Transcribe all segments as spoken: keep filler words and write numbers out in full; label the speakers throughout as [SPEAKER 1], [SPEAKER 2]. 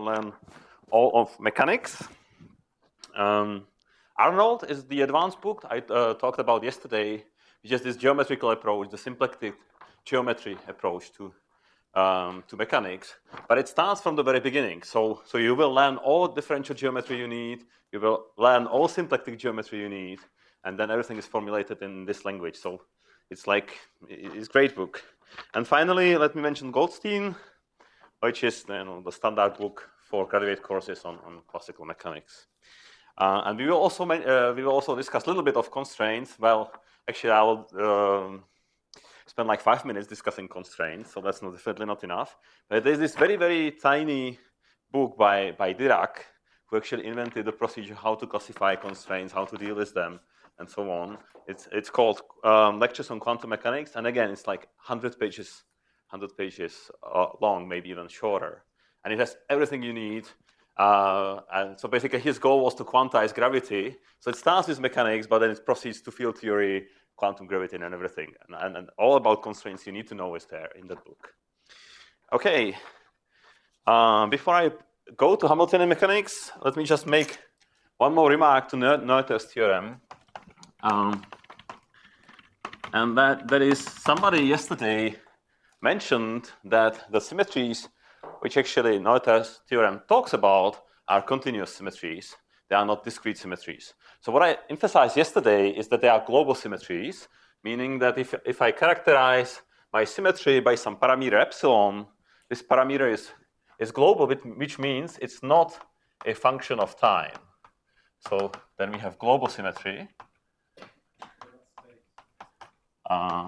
[SPEAKER 1] will learn all of mechanics. Um, Arnold is the advanced book I uh, talked about yesterday, which is this geometrical approach, the symplectic geometry approach to um, to mechanics. But it starts from the very beginning. So, so you will learn all differential geometry you need. You will learn all symplectic geometry you need, and then everything is formulated in this language. So it's like it's a great book. And finally, let me mention Goldstein, which is you know, the standard book for graduate courses on, on classical mechanics. Uh, and we will also uh, we will also discuss a little bit of constraints. Well, actually, I will um, spend like five minutes discussing constraints, so that's not, definitely not enough. But there's this very very tiny book by by Dirac, who actually invented the procedure how to classify constraints, how to deal with them, and so on. It's it's called um, Lectures on Quantum Mechanics, and again, it's like one hundred pages, one hundred pages uh, long, maybe even shorter, and it has everything you need. Uh, and so basically, his goal was to quantize gravity. So it starts with mechanics, but then it proceeds to field theory, quantum gravity, and everything. And, and, and all about constraints you need to know is there in that book. Okay. Uh, before I go to Hamiltonian mechanics, let me just make one more remark to Noether's theorem. Um, and that, that is, somebody yesterday mentioned that the symmetries which actually Noether's theorem talks about are continuous symmetries. They are not discrete symmetries. So what I emphasized yesterday is that they are global symmetries, meaning that if, if I characterize my symmetry by some parameter epsilon, this parameter is, is global, which means it's not a function of time. So then we have global symmetry. Uh,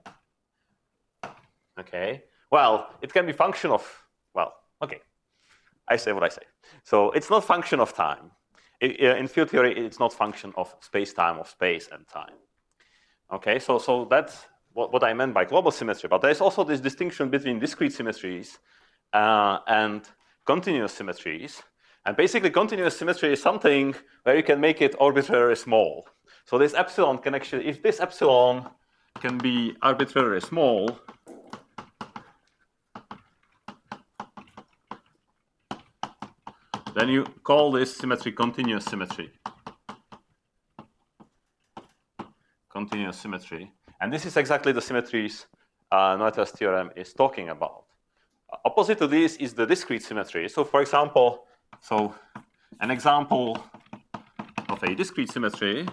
[SPEAKER 1] okay. Well, it can be function of Well, okay, I say what I say. So it's not function of time. It, in field theory, it's not function of space-time, of space and time. Okay, so, so that's what, what I meant by global symmetry. But there's also this distinction between discrete symmetries uh, and continuous symmetries. And basically, continuous symmetry is something where you can make it arbitrarily small. So this epsilon can actually, if this epsilon can be arbitrarily small, then you call this symmetry continuous symmetry. Continuous symmetry. And this is exactly the symmetries uh, Noether's theorem is talking about. Uh, opposite to this is the discrete symmetry. So for example, so an example of a discrete symmetry,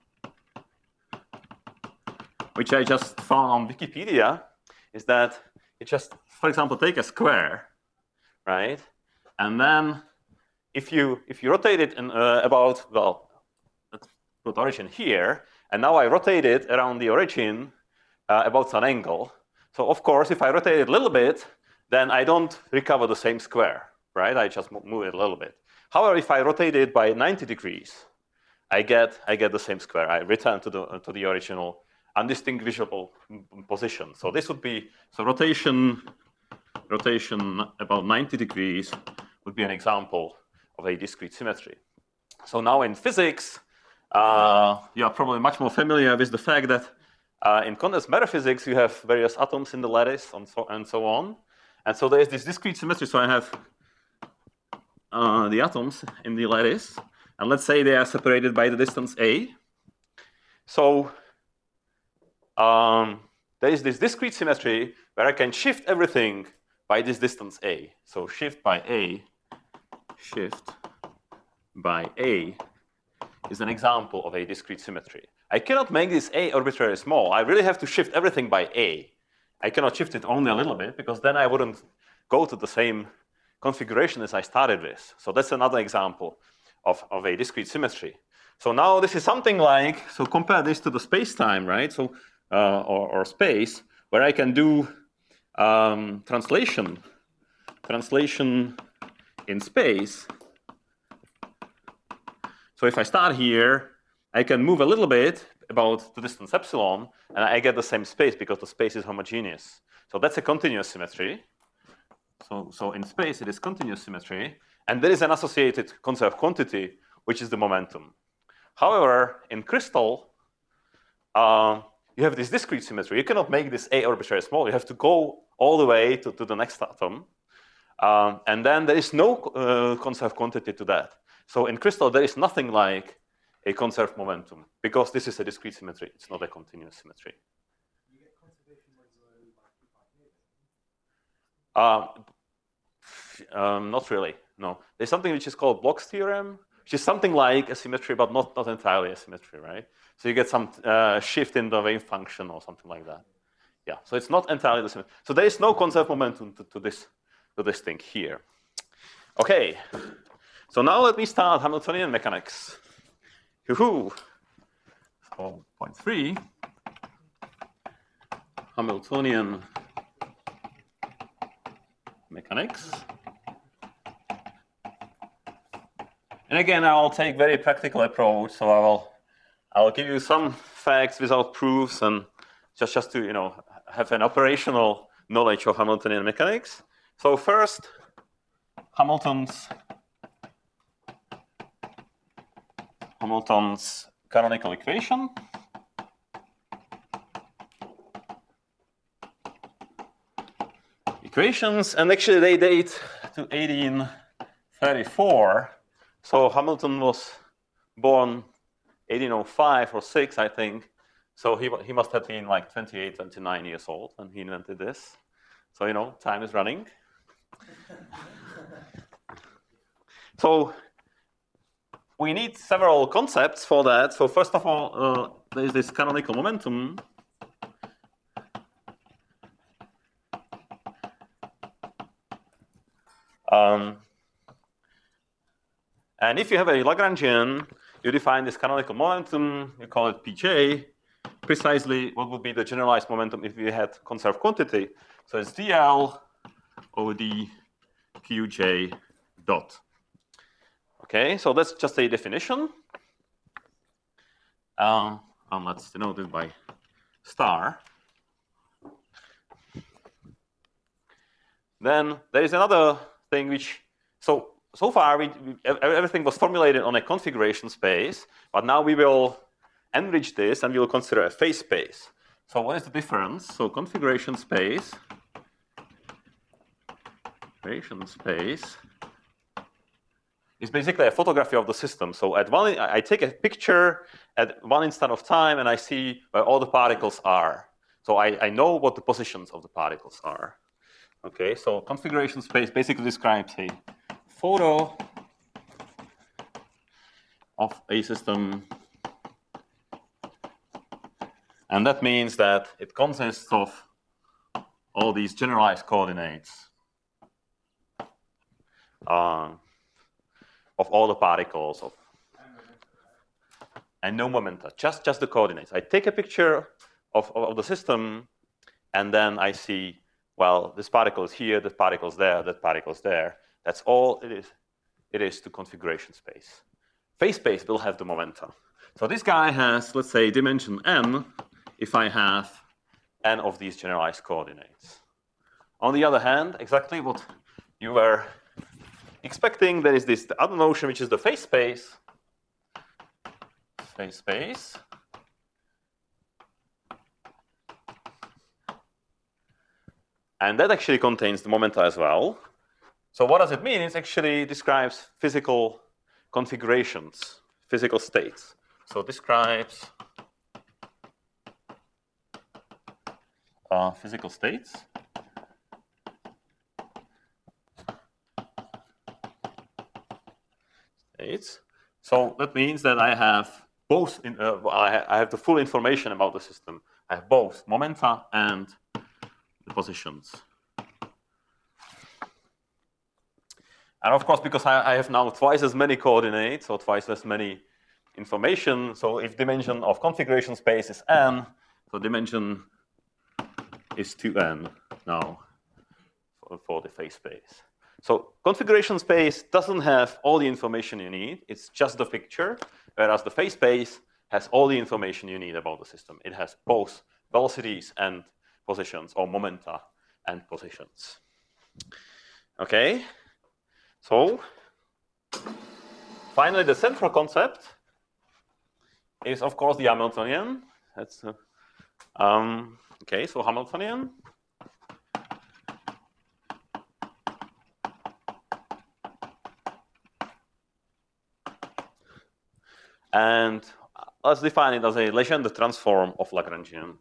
[SPEAKER 1] which I just found on Wikipedia, is that you just, for example, take a square, right? And then If you, if you rotate it in, uh, about, well, let's put origin here, and now I rotate it around the origin uh, about an angle. So of course, if I rotate it a little bit, then I don't recover the same square, right? I just move it a little bit. However, if I rotate it by ninety degrees, I get, I get the same square. I return to the, to the original undistinguishable position. So this would be, so rotation, rotation about ninety degrees would be an example of a discrete symmetry. So now in physics, uh, you are probably much more familiar with the fact that uh, in condensed matter physics, you have various atoms in the lattice and so, and so on. And so there's this discrete symmetry. So I have uh, the atoms in the lattice. And let's say they are separated by the distance a. So um, there is this discrete symmetry where I can shift everything by this distance a. So shift by a. Shift by a is an example of a discrete symmetry. I cannot make this a arbitrarily small. I really have to shift everything by a. I cannot shift it only a little bit, because then I wouldn't go to the same configuration as I started with. So that's another example of, of a discrete symmetry. So now this is something like, so compare this to the space-time, right? So, uh, or, or space, where I can do um, translation, translation in space. So if I start here, I can move a little bit about the distance epsilon, and I get the same space because the space is homogeneous. So that's a continuous symmetry. So, so in space, it is continuous symmetry. And there is an associated concept of quantity, which is the momentum. However, in crystal, uh, you have this discrete symmetry. You cannot make this A arbitrarily small. You have to go all the way to, to the next atom. Um, and then there is no uh, conserved quantity to that. So in crystal, there is nothing like a conserved momentum, because this is a discrete symmetry. It's not a continuous symmetry.
[SPEAKER 2] You get conservation like
[SPEAKER 1] Um, um, not really, no. There's something which is called Bloch's theorem, which is something like a symmetry, but not, not entirely a symmetry, right? So you get some uh, shift in the wave function or something like that. Yeah, so it's not entirely the same. So there is no conserved momentum to, to, this, to this thing here. Okay, so now let me start Hamiltonian mechanics. Hoo-hoo. So point three, Hamiltonian mechanics. And again, I'll take very practical approach. So I will, I will give you some facts without proofs, and just, just to you know have an operational knowledge of Hamiltonian mechanics. So first, Hamilton's Hamilton's canonical equation. Equations, and actually they date to eighteen thirty-four. So Hamilton was born eighteen oh five or six, I think. So he, he must have been like twenty-eight, twenty-nine years old when he invented this. So, you know, time is running. So we need several concepts for that. So first of all, uh, there's this canonical momentum. Um, and if you have a Lagrangian, you define this canonical momentum, you call it P J, precisely what would be the generalized momentum if we had conserved quantity. So it's dl over d qj dot. Okay, so that's just a definition. Um, and let's denote it by star. Then there is another thing which, so so far we, we, everything was formulated on a configuration space, but now we will enrich this and we will consider a phase space. So what is the difference? So configuration space, configuration space is basically a photography of the system. So at one, I take a picture at one instant of time and I see where all the particles are. So I, I know what the positions of the particles are. Okay, so configuration space basically describes a photo of a system. And that means that it consists of all these generalized coordinates uh, of all the particles of, and no momenta, just, just the coordinates. I take a picture of, of the system and then I see, well, this particle is here, this particle is there, that particle is there. That's all it is. It is to configuration space. Phase space will have the momenta. So this guy has, let's say, dimension n if I have n of these generalized coordinates. On the other hand, exactly what you were expecting, there is this other notion, which is the phase space. Phase space. And that actually contains the momenta as well. So what does it mean? It actually describes physical configurations, physical states. So it describes uh, physical states. States. So that means that I have both, in, uh, I have the full information about the system. I have both momenta and the positions. And of course, because I, I have now twice as many coordinates or twice as many information, so if dimension of configuration space is n, so dimension is two n now for, for the phase space. So configuration space doesn't have all the information you need. It's just the picture, whereas the phase space has all the information you need about the system. It has both velocities and positions, or momenta and positions. Okay, so finally the central concept is, of course, the Hamiltonian. That's uh, um, okay. So Hamiltonian. And let's define it as a Legendre transform of Lagrangian.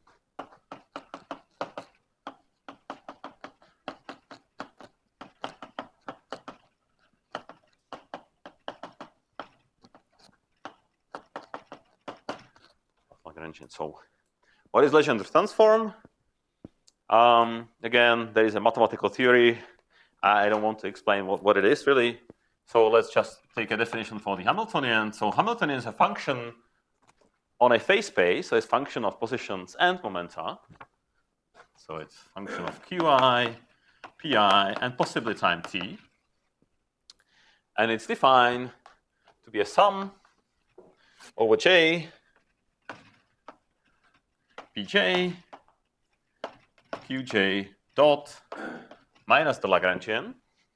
[SPEAKER 1] Lagrangian. So, what is Legendre transform? Um, again, there is a mathematical theory. I don't want to explain what, what it is really. So let's just take a definition for the Hamiltonian. So Hamiltonian is a function on a phase space, so it's function of positions and momenta. So it's function of qi, pi, and possibly time t. And it's defined to be a sum over j, pj, qj dot minus the Lagrangian.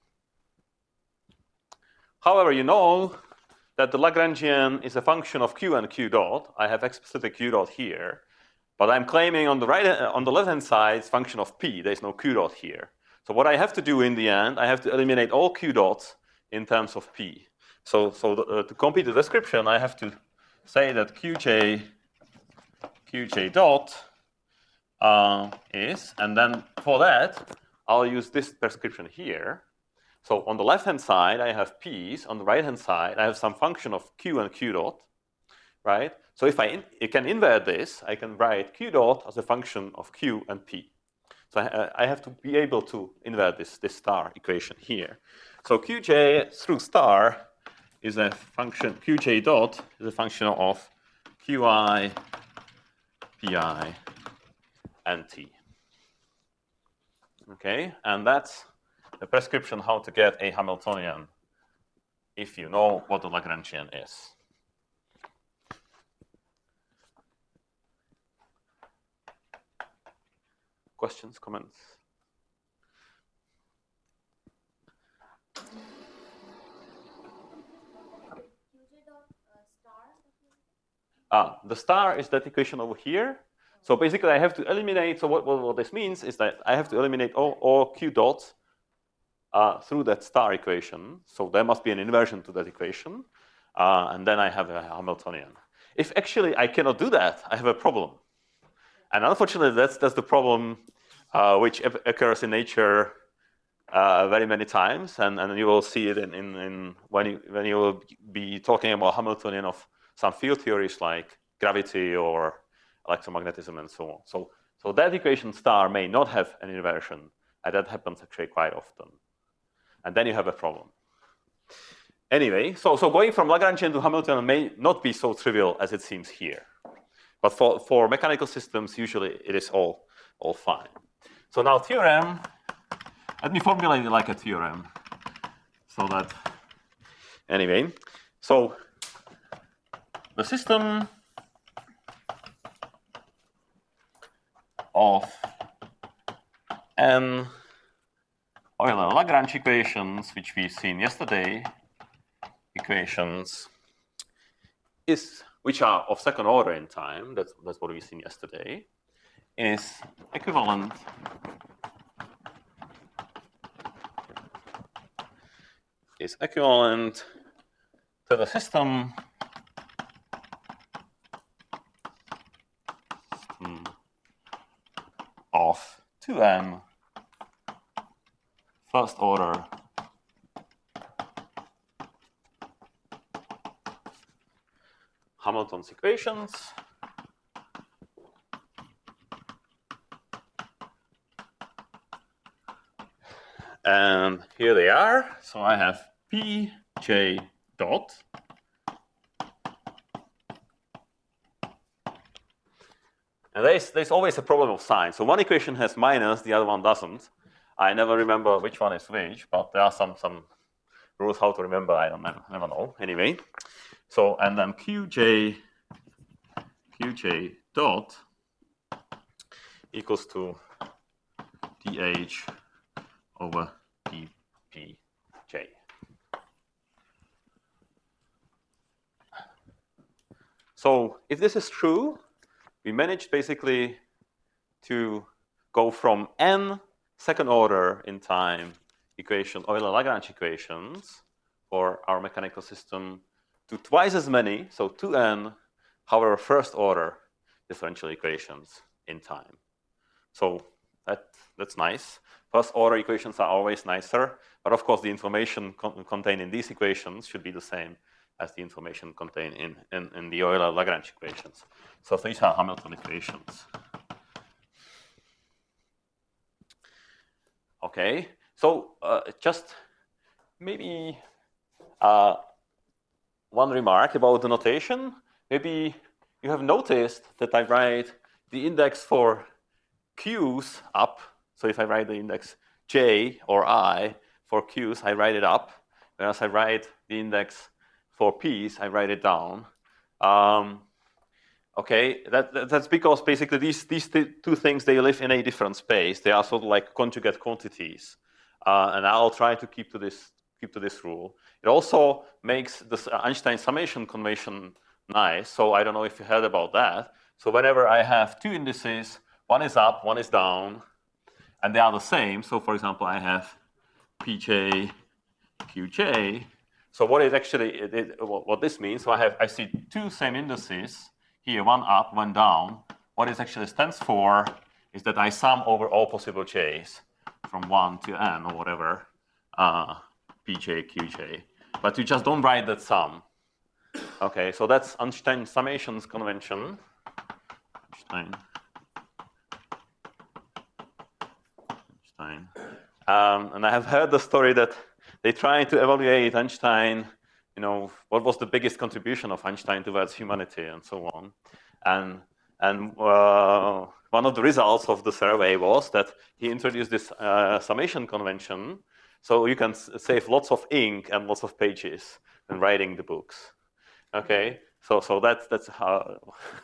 [SPEAKER 1] However, you know that the Lagrangian is a function of q and q dot. I have explicit q dot here, but I'm claiming on the right, on the left-hand side, it's function of p. There's no q dot here. So what I have to do in the end, I have to eliminate all q dots in terms of p. So, so the, uh, to complete the description, I have to say that qj, qj dot uh, is, and then for that, I'll use this prescription here. So on the left-hand side, I have p's. On the right-hand side, I have some function of q and q dot, right? So if I, in, I can invert this, I can write q dot as a function of q and p. So I, I have to be able to invert this, this star equation here. So qj through star is a function, qj dot is a function of qi, pi, and t. Okay, and that's the prescription how to get a Hamiltonian if you know what the Lagrangian is. Questions, comments? Ah, the star is that equation over here. So basically I have to eliminate, so what, what, what this means is that I have to eliminate all, all q dots uh, through that star equation. So there must be an inversion to that equation. Uh, and then I have a Hamiltonian. If actually I cannot do that, I have a problem. And unfortunately, that's, that's the problem uh, which occurs in nature uh, very many times. And, and you will see it in, in, in when, you, when you will be talking about Hamiltonian of some field theories like gravity or electromagnetism and so on. So, so that equation star may not have an inversion, and that happens actually quite often. And then you have a problem. Anyway, so, so going from Lagrangian to Hamiltonian may not be so trivial as it seems here. But for, for mechanical systems, usually it is all, all fine. So now theorem, let me formulate it like a theorem. So that, anyway, so the system of n Euler-Lagrange equations, which we've seen yesterday, equations, is which are of second order in time, that's, that's what we've seen yesterday, is equivalent is equivalent to the system of two n first order Hamilton's equations and here they are. So I have p j dot and there's, there's always a problem of sign. So one equation has minus, the other one doesn't. I never remember which one is which, but there are some, some rules how to remember. I don't never, never know. Anyway, so and then qj qj dot equals to dh over dpj. So if this is true, we managed basically to go from n second order in time equation, Euler-Lagrange equations for our mechanical system to twice as many, so two n, however, first order differential equations in time. So that, that's nice. First order equations are always nicer, but of course the information con contained in these equations should be the same as the information contained in, in, in the Euler-Lagrange equations. So these are Hamilton equations. Okay, so uh, just maybe uh, one remark about the notation. Maybe you have noticed that I write the index for Q's up. So if I write the index J or I for Q's, I write it up. Whereas I write the index for P's, I write it down. Um, okay, that, that, that's because basically these, these two things, they live in a different space. They are sort of like conjugate quantities. Uh, and I'll try to keep to this keep to this rule. It also makes this Einstein summation convention nice. So I don't know if you heard about that. So whenever I have two indices, one is up, one is down, and they are the same. So for example, I have P J, Q J. So what is actually it, it, what this means? So I have I see two same indices here, one up, one down. What it actually stands for is that I sum over all possible j's from one to n or whatever. Uh, P J, Q J, but you just don't write that sum. Okay, so that's Einstein summations convention. Einstein. Einstein. Um, and I have heard the story that they tried to evaluate Einstein, you know, what was the biggest contribution of Einstein towards humanity and so on. And, and uh, one of the results of the survey was that he introduced this uh, summation convention. So you can save lots of ink and lots of pages when writing the books. Okay, so so that's that's how.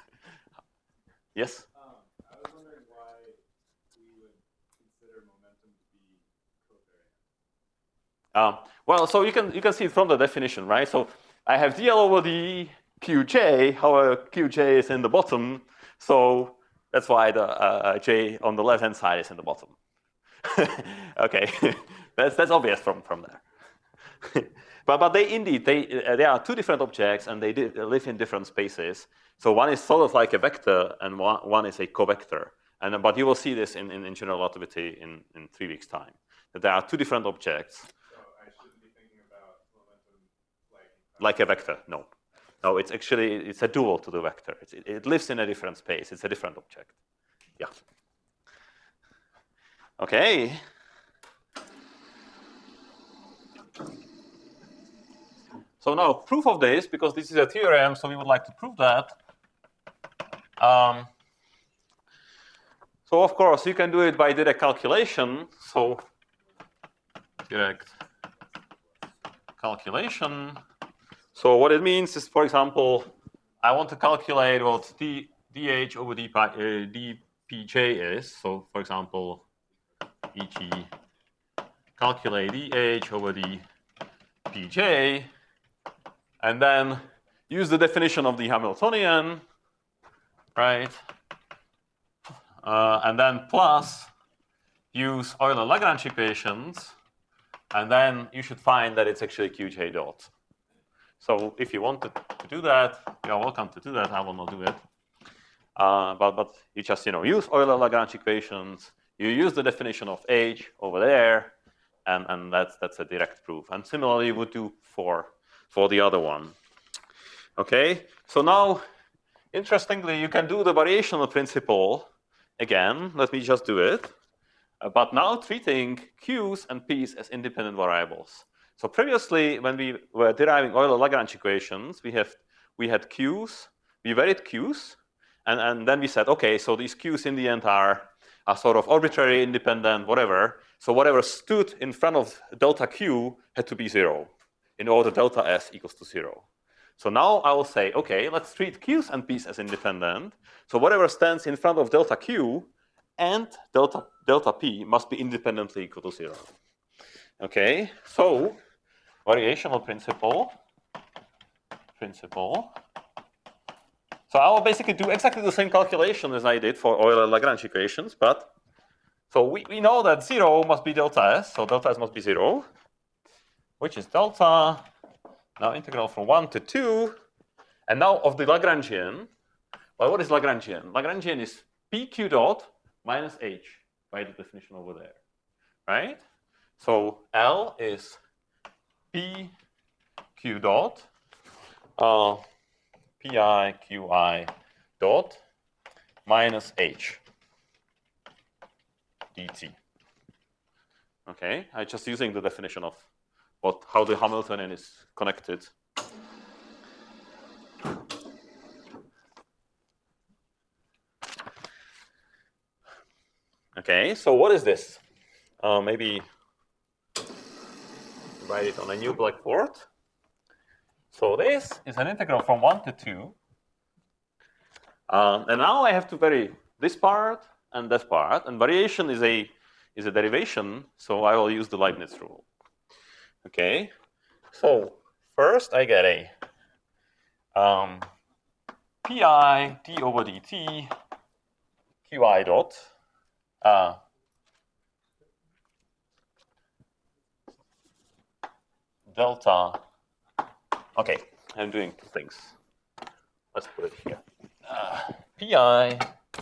[SPEAKER 1] Yes.
[SPEAKER 2] Um, I was wondering why we would consider momentum to be covariant.
[SPEAKER 1] Um, well, so you can you can see it from the definition, right? So I have dl over the qj. However, qj is in the bottom, so that's why the uh, j on the left hand side is in the bottom. Okay. That's, that's obvious from, from there. but, but they indeed, they, uh, there are two different objects and they live in different spaces. So one is sort of like a vector and one, one is a covector. And, but you will see this in, in, in general relativity in, in three weeks' time. That there are two different objects.
[SPEAKER 2] So I shouldn't be thinking about momentum like...
[SPEAKER 1] Like a vector, no. No, it's actually, it's a dual to the vector. It's, it, it lives in a different space. It's a different object. Yeah. Okay. So now, proof of this, because this is a theorem, so we would like to prove that. Um, so of course, you can do it by direct calculation. So direct calculation. So what it means is, for example, I want to calculate what d, dh over d, uh, dpj is. So for example, E G calculate dh over dpj. And then use the definition of the Hamiltonian, right? Uh, and then plus use Euler-Lagrange equations, and then you should find that it's actually Qj dot. So if you want to, to do that, you're welcome to do that. I will not do it. Uh, but, but you just you know use Euler-Lagrange equations. You use the definition of H over there, and, and that's, that's a direct proof. And similarly, you would do for for the other one. Okay, so now, interestingly, you can do the variational principle again. Let me just do it. Uh, but now treating Q's and P's as independent variables. So previously, when we were deriving Euler-Lagrange equations, we have we had Q's, we varied Q's, and, and then we said, okay, so these Q's in the end are, are sort of arbitrary, independent, whatever. So whatever stood in front of delta Q had to be zero, in order delta S equals to zero. So now I will say, okay, let's treat Q's and P's as independent. So whatever stands in front of delta Q and delta, delta P must be independently equal to zero. Okay, so variational principle, principle. So I will basically do exactly the same calculation as I did for Euler-Lagrange equations, but so we, we know that zero must be delta S, so delta S must be zero, which is delta now integral from one to two. And now of the Lagrangian, well, what is Lagrangian? Lagrangian is P Q dot minus H by the definition over there, right? So L is P Q dot uh, P I Q I dot minus H dt. Okay, I'm just using the definition of what how the Hamiltonian is connected. Okay, so what is this? Uh, maybe write it on a new blackboard. So this is an integral from one to two. Um, and now I have to vary this part and this part. And variation is a, is a derivation, so I will use the Leibniz rule. Okay, so first I get a um, pi d over dt qi dot uh, delta. Okay, I'm doing two things. Let's put it here. Uh, pi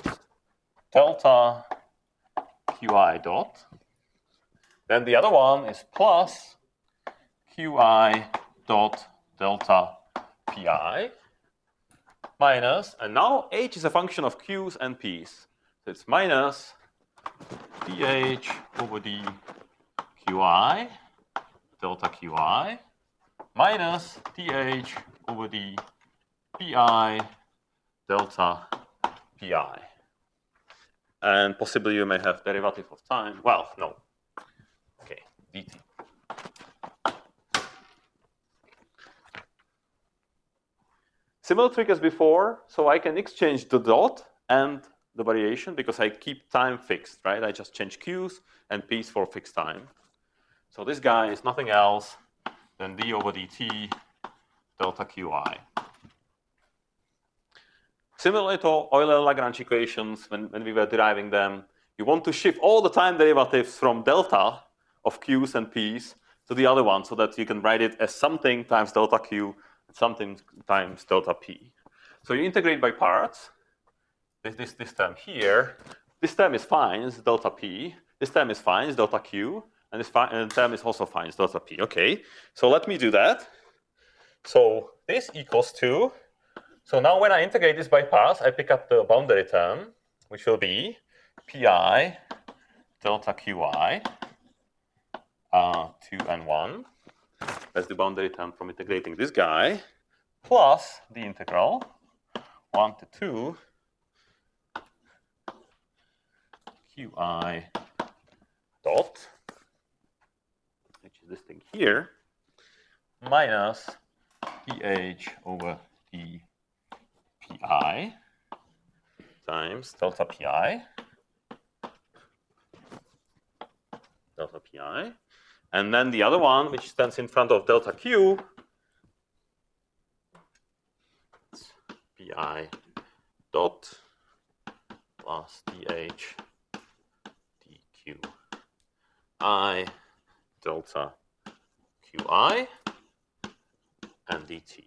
[SPEAKER 1] delta qi dot. Then the other one is plus qi dot delta pi minus, and now h is a function of q's and p's. So it's minus dh over d qi delta qi minus dh over d pi delta pi. And possibly you may have derivative of time. Well, no. Okay, dt. Similar trick as before, so I can exchange the dot and the variation because I keep time fixed, right? I just change q's and p's for fixed time. So this guy is nothing else than d over dt delta qi. Similarly to Euler-Lagrange equations, when, when we were deriving them, you want to shift all the time derivatives from delta of q's and p's to the other one so that you can write it as something times delta q and something times delta p. So you integrate by parts. This, this, this term here, this term is fine, it's delta p. This term is fine, it's delta q. And this and term is also fine, it's delta p. Okay, so let me do that. So this equals to, so now when I integrate this by parts, I pick up the boundary term, which will be pi delta qi, uh, two and one. That's the boundary term from integrating this guy, plus the integral, one to two, qi dot, which is this thing here, minus dh over d pi times delta pi, delta pi, and then the other one, which stands in front of delta q, pi dot plus dh dq I delta qi and dt.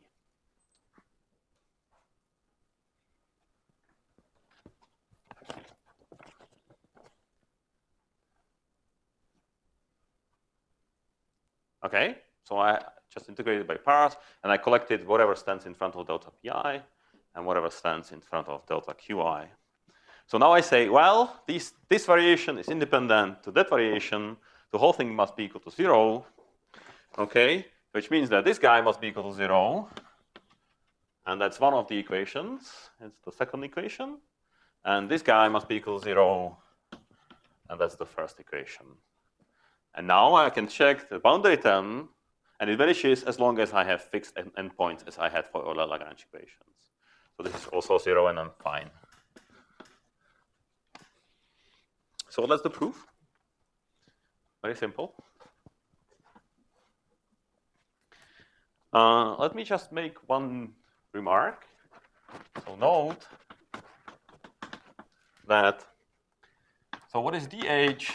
[SPEAKER 1] Okay, so I just integrated by parts, and I collected whatever stands in front of delta pi and whatever stands in front of delta qi. So now I say, well, this, this variation is independent to that variation. The whole thing must be equal to zero, okay? Which means that this guy must be equal to zero. And that's one of the equations. It's the second equation. And this guy must be equal to zero. And that's the first equation. And now I can check the boundary term, and it vanishes as long as I have fixed endpoints as I had for Euler-Lagrange equations. So this is also zero, and I'm fine. So that's the proof. Very simple. Uh, let me just make one remark. So note that, so what is dh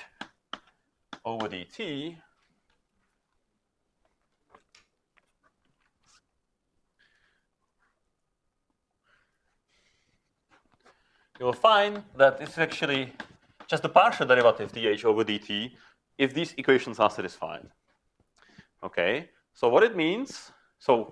[SPEAKER 1] over dt? you will find that it's actually just the partial derivative dH over dt if these equations are satisfied. Okay, so what it means, so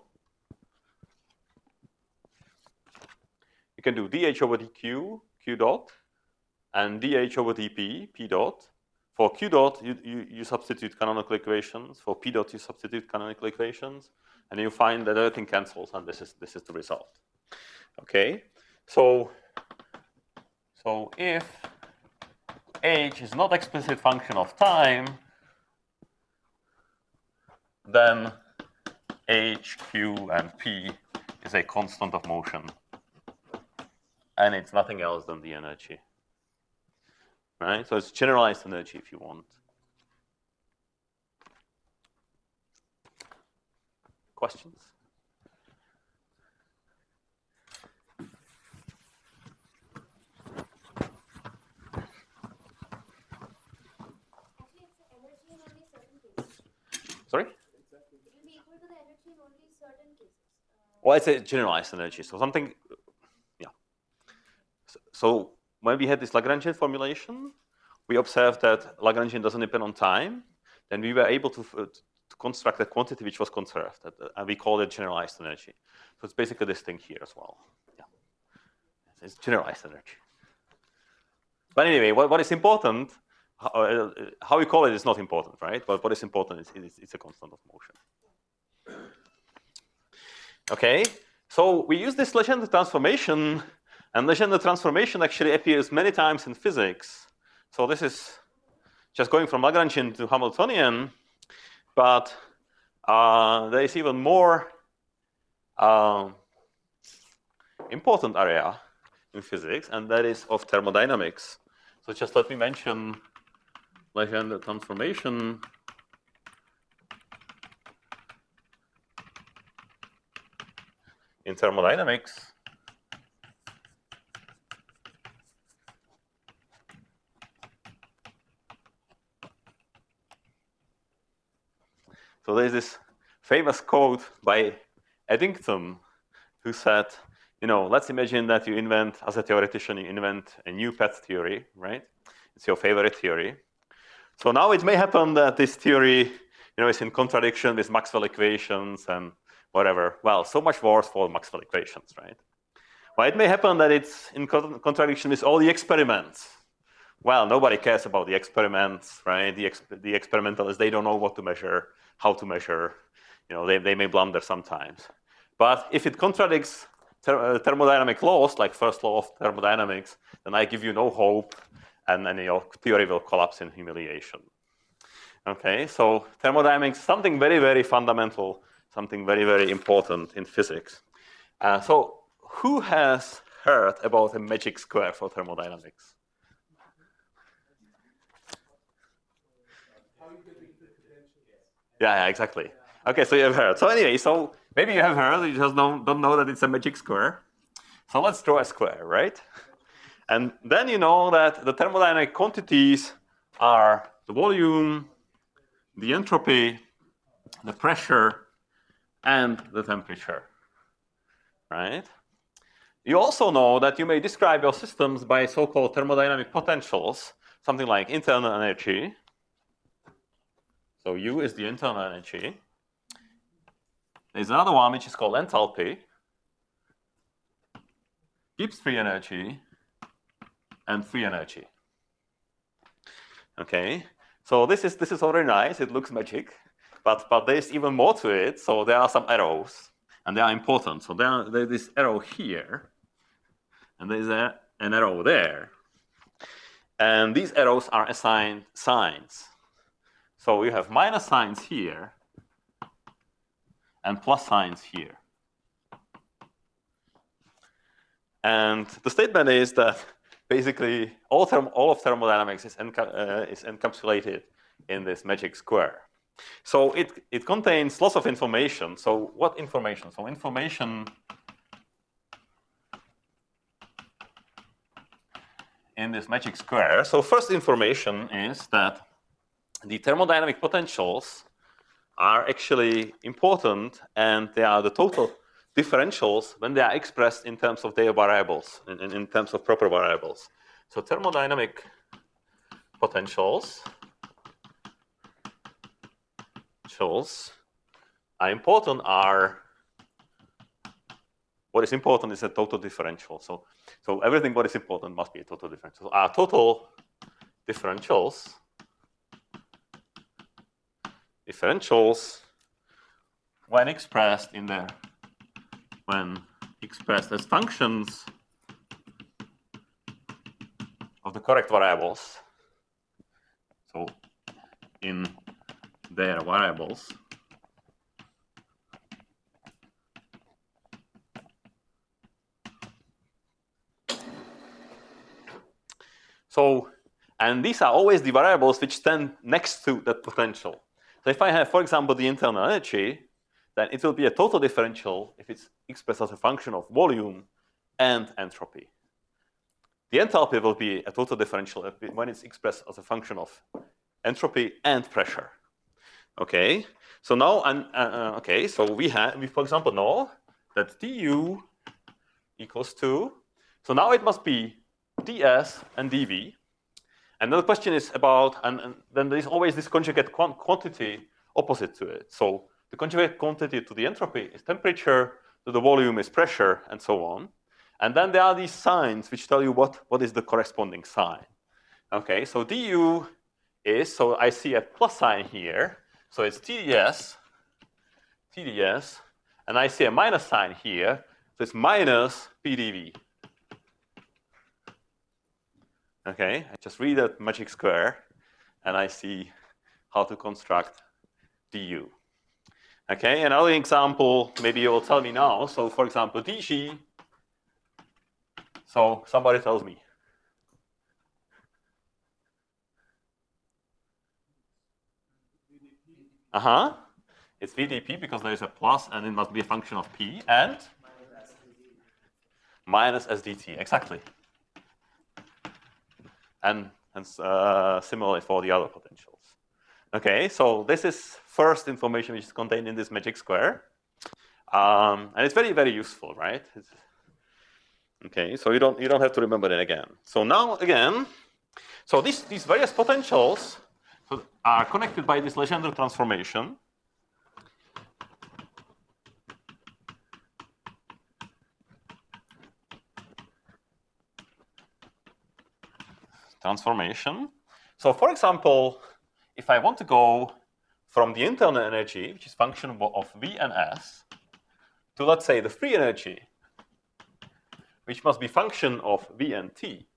[SPEAKER 1] you can do dH over dq, q dot, and dH over dp, p dot. For q dot, you, you, you substitute canonical equations. For p dot, you substitute canonical equations. And you find that everything cancels, and this is, this is the result. Okay, so, so if h is not explicit function of time, then h, q, and p is a constant of motion. And it's nothing else than the energy. Right? So it's generalized energy if you want. Questions? Sorry?
[SPEAKER 3] It will be equal to the energy in only certain cases. Uh,
[SPEAKER 1] Well, it's a generalized energy. So something, yeah. So, so when we had this Lagrangian formulation, we observed that Lagrangian doesn't depend on time. Then we were able to, uh, to construct a quantity which was conserved, and we call it generalized energy. So it's basically this thing here as well. Yeah, it's generalized energy. But anyway, what, what is important? How, uh, how we call it is not important, right? But what is important is it's, it's a constant of motion. Okay, so we use this Legendre transformation, and Legendre transformation actually appears many times in physics. So this is just going from Lagrangian to Hamiltonian, but uh, there is even more uh, important area in physics, and that is of thermodynamics. So just let me mention Legendre transformation. In thermodynamics, so there's this famous quote by Eddington who said, you know, let's imagine that you invent, as a theoretician, you invent a new path theory, right? It's your favorite theory. So now it may happen that this theory, you know, is in contradiction with Maxwell equations and whatever. Well, so much worse for Maxwell equations, right? Well, it may happen that it's in contradiction with all the experiments. Well, nobody cares about the experiments, right? The, exp the experimentalists, they don't know what to measure, how to measure. You know, they, they may blunder sometimes. But if it contradicts ther uh, thermodynamic laws, like first law of thermodynamics, then I give you no hope, and then your theory will collapse in humiliation. Okay, so thermodynamics, something very, very fundamental, something very, very important in physics. Uh, so who has heard about a magic square for thermodynamics? Yeah, yeah, exactly. Okay, so you have heard. So anyway, so maybe you have heard, you just don't, don't know that it's a magic square. So let's draw a square, right? And then you know that the thermodynamic quantities are the volume, the entropy, the pressure, and the temperature, right? You also know that you may describe your systems by so-called thermodynamic potentials, something like internal energy. So U is the internal energy. There's another one which is called enthalpy, Gibbs free energy, and free energy. Okay, so this is this is already nice. It looks magic, but but there's even more to it. So there are some arrows, and they are important. So there are, there's this arrow here, and there's a, an arrow there, and these arrows are assigned signs. So you have minus signs here, and plus signs here. And the statement is that basically all, therm all of thermodynamics is, enca uh, is encapsulated in this magic square. So it, it contains lots of information. So what information? So information in this magic square. So first information is that the thermodynamic potentials are actually important, and they are the total differentials when they are expressed in terms of their variables, in, in, in terms of proper variables. So thermodynamic potentials, potentials are important are, what is important is a total differential. So, so everything what is important must be a total differential. Our total differentials, differentials when expressed in there, when expressed as functions of the correct variables, so in their variables, so, and these are always the variables which stand next to that potential. So if I have, for example, the internal energy, then it will be a total differential if it's expressed as a function of volume and entropy. The enthalpy will be a total differential when it's expressed as a function of entropy and pressure. Okay, so now, and uh, okay, so we have, we for example know that du equals to, so now it must be ds and dv. And then the question is about, and, and then there's always this conjugate quantity opposite to it. So the conjugate quantity to the entropy is temperature, to the volume is pressure, and so on. And then there are these signs which tell you what, what is the corresponding sign. Okay, so du is, so I see a plus sign here. So it's Tds, Tds, and I see a minus sign here. So it's minus Pdv. Okay, I just read that magic square, and I see how to construct du. Okay, another example, maybe you will tell me now. So for example, dg, so somebody tells me. Uh-huh, it's V D P because there is a plus and it must be a function of P, and minus S D T, exactly. And, and uh, similarly for the other potentials. Okay, so this is first information which is contained in this magic square. Um, and it's very, very useful, right? It's, okay, so you don't, you don't have to remember it again. So now, again, so these, these various potentials are connected by this Legendre transformation. Transformation. So for example, if I want to go from the internal energy, which is function of V and S, to let's say the free energy, which must be function of V and T,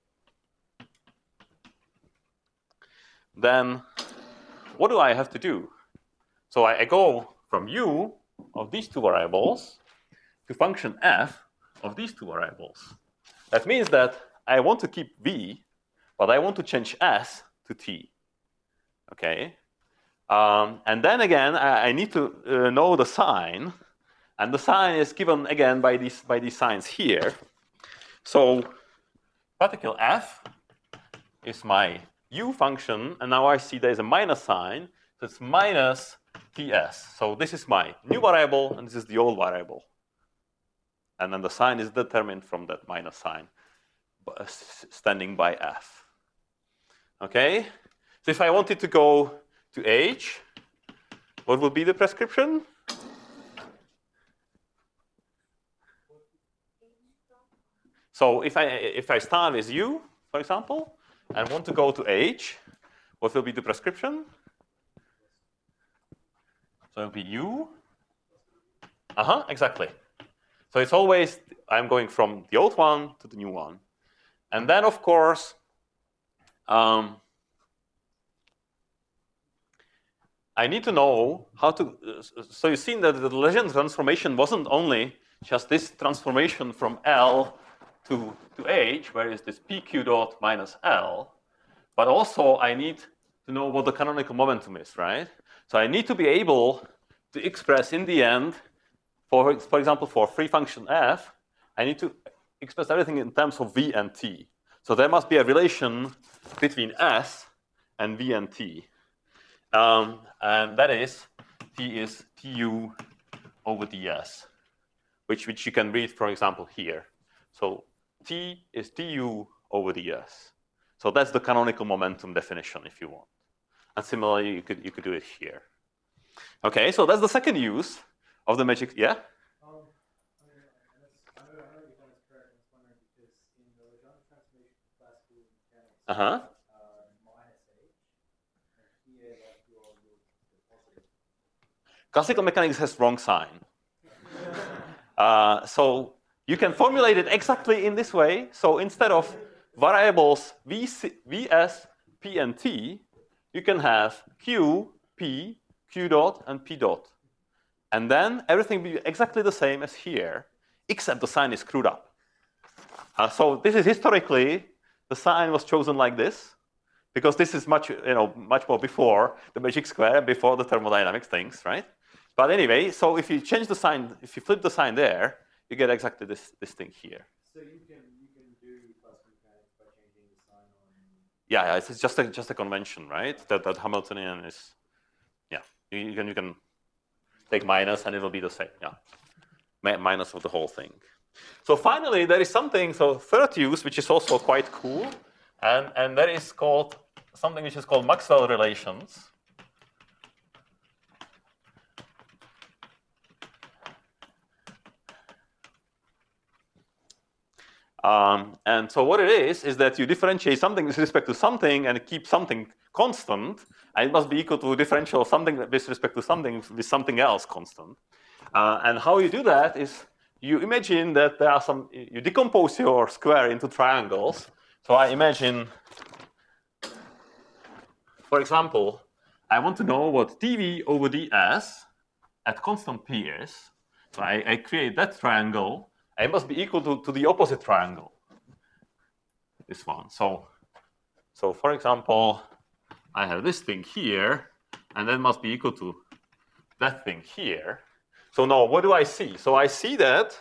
[SPEAKER 1] then what do I have to do? So I, I go from U of these two variables to function F of these two variables. That means that I want to keep V, but I want to change S to T. Okay? Um, and then again, I, I need to uh, know the sign. And the sign is given again by these, by these signs here. So particle F is my U function. And now I see there's a minus sign. So it's minus Ts. So this is my new variable, and this is the old variable. And then the sign is determined from that minus sign standing by F. Okay? So if I wanted to go to H, what would be the prescription? So if I, if I start with U, for example, and want to go to H, what will be the prescription? So it'll be U. Uh-huh, exactly. So it's always, I'm going from the old one to the new one. And then, of course, um, I need to know how to, uh, so you've seen that the Legendre transformation wasn't only just this transformation from L to, to H, where is this P Q dot minus L, but also I need to know what the canonical momentum is, right? So I need to be able to express in the end, for, for example, for free function F, I need to express everything in terms of V and T. So there must be a relation between S and V and T. Um, and that is, T is Tu over ds. which, which you can read, for example, here. So T is du over ds. So that's the canonical momentum definition, if you want. And similarly, you could, you could do it here. Okay, so that's the second use of the magic, yeah?
[SPEAKER 2] Um, I mean, and it's, I know, I know your point is correct. I was wondering because in the Legendre transformation of classical mechanics,
[SPEAKER 1] Uh-huh.
[SPEAKER 2] uh, minus h, and here like your, your, your positive.
[SPEAKER 1] Classical mechanics has wrong sign. uh, so you can formulate it exactly in this way. So instead of variables v, C, vs, p, and t, you can have q, p, q dot, and p dot. And then everything will be exactly the same as here, except the sign is screwed up. Uh, so this is historically, the sign was chosen like this, because this is much, you know, much more before the magic square and before the thermodynamics things, right? But anyway, so if you change the sign, if you flip the sign there, you get exactly this, this thing here.
[SPEAKER 2] So you can you can do classical mechanics by changing the sign on.
[SPEAKER 1] Yeah, yeah, it's just a, just a convention, right? That that Hamiltonian is, yeah, you, you can you can take minus and it will be the same, yeah, Ma minus of the whole thing. So finally, there is something. So third use, which is also quite cool, and and that is called something which is called Maxwell relations. Um, and so what it is, is that you differentiate something with respect to something and keep something constant, and it must be equal to a differential of something with respect to something with something else constant. Uh, and how you do that is you imagine that there are some, you decompose your square into triangles. So I imagine, for example, I want to know what dv over ds at constant p is. So I, I create that triangle. It must be equal to, to the opposite triangle, this one. So, so for example, I have this thing here, and that must be equal to that thing here. So now, what do I see? So I see that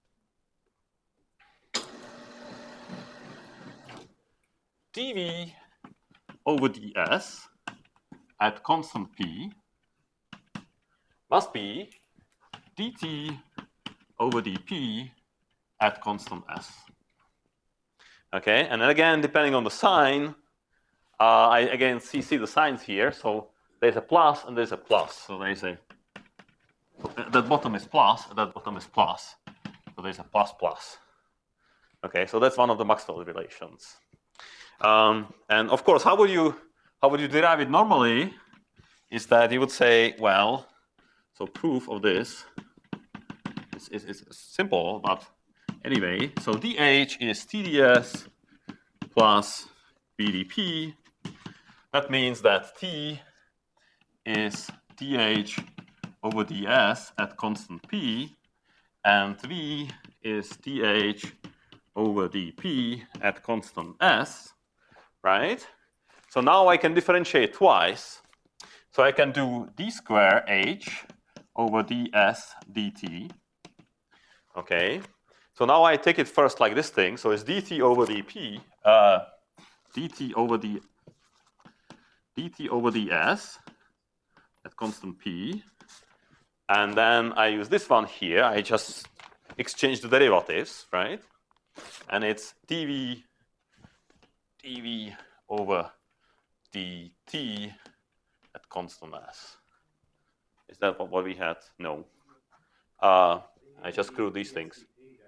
[SPEAKER 1] dv over ds at constant p must be dt over dp at constant s. Okay, and then again, depending on the sign, uh, I again see, see the signs here. So there's a plus and there's a plus. So there's a, that bottom is plus, that bottom is plus. So there's a plus plus. Okay, so that's one of the Maxwell relations. Um, and of course, how would you how would you derive it normally? Is that you would say, well, so proof of this is, is, is simple, but anyway, so dh is tds plus bdp. That means that t is dh over ds at constant p, and v is dh over dp at constant s, right? So now I can differentiate twice. So I can do d square h over ds dt. Okay. So now I take it first like this thing. So it's dt over dp, uh, dt over d, dt over ds at constant p, and then I use this one here. I just exchange the derivatives, right? And it's dv dv over dt at constant s. Is that what we had? No. Uh, I just screwed these things.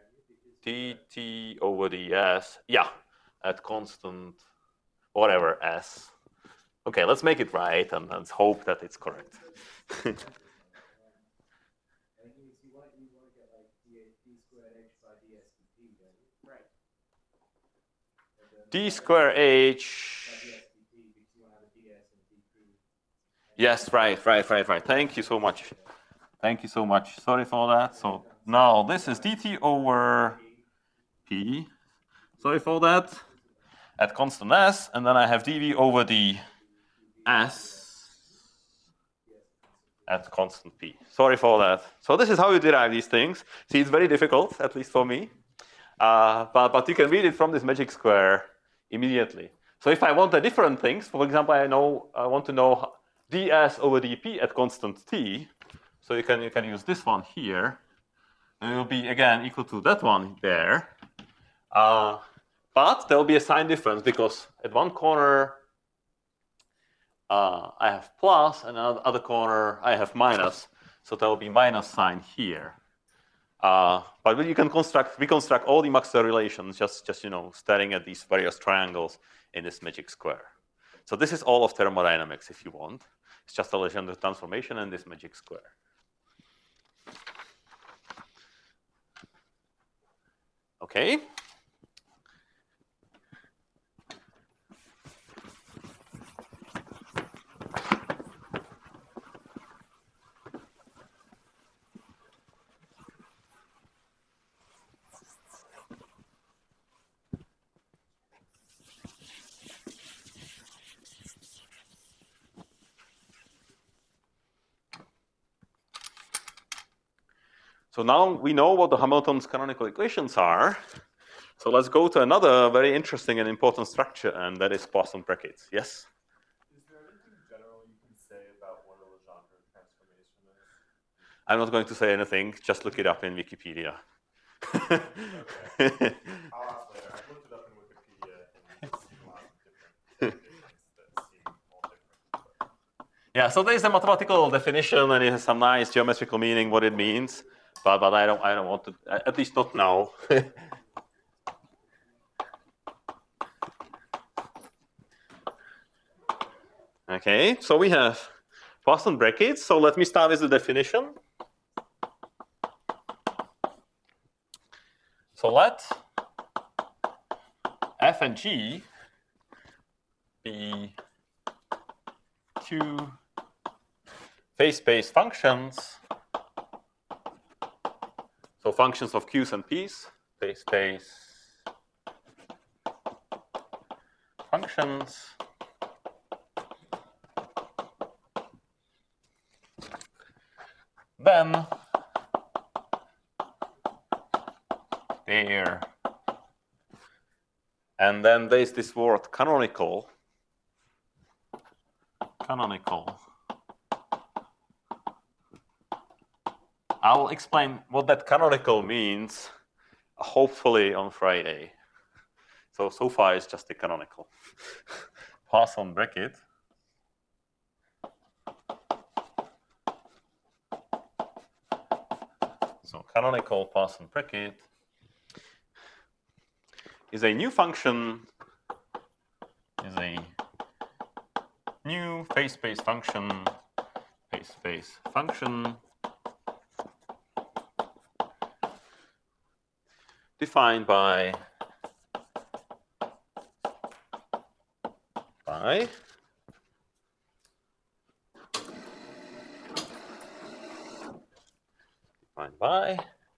[SPEAKER 1] dt over ds, yeah, at constant whatever s. Okay, let's make it right and let's hope that it's correct. d square h. Yes, right, right, right, right. Thank you so much. Thank you so much. Sorry for that. So now this is dt over p. Sorry for that. At constant s, and then I have dv over the s at constant p. Sorry for that. So this is how you derive these things. See, it's very difficult, at least for me. Uh, but, but you can read it from this magic square immediately. So if I want a different things, for example, I know I want to know ds over dp at constant t. So you can you can use this one here. and it will be again equal to that one there. Uh, but there will be a sign difference because at one corner uh, I have plus, and at the other corner I have minus. So there will be minus sign here. Uh, but you can construct, reconstruct all the Maxwell relations just, just you know, staring at these various triangles in this magic square. So this is all of thermodynamics, if you want. It's just a Legendre transformation and this magic square. Okay. So now we know what the Hamilton's canonical equations are. So let's go to another very interesting and important structure, and that is Poisson brackets. Yes?
[SPEAKER 4] Is there anything general you can say about what a Legendre transformation is?
[SPEAKER 1] I'm not going to say anything. Just look it up in Wikipedia.
[SPEAKER 4] Okay. I'll ask later. I've looked it up in Wikipedia and it's seen lots of different definitions that seem all different.
[SPEAKER 1] Yeah, so there is a mathematical definition, and it has some nice geometrical meaning what it means. But but I don't I don't want to, at least not now. Okay, so we have Poisson brackets. So let me start with the definition. So let f and g be two phase-space functions. So functions of q's and p's, phase-space functions. Then there, and then there's this word canonical. Canonical. I will explain what that canonical means, hopefully on Friday. So, so far it's just a canonical. Poisson bracket. So canonical Poisson bracket is a new function, is a new phase-space function, phase-space function defined by by defined by.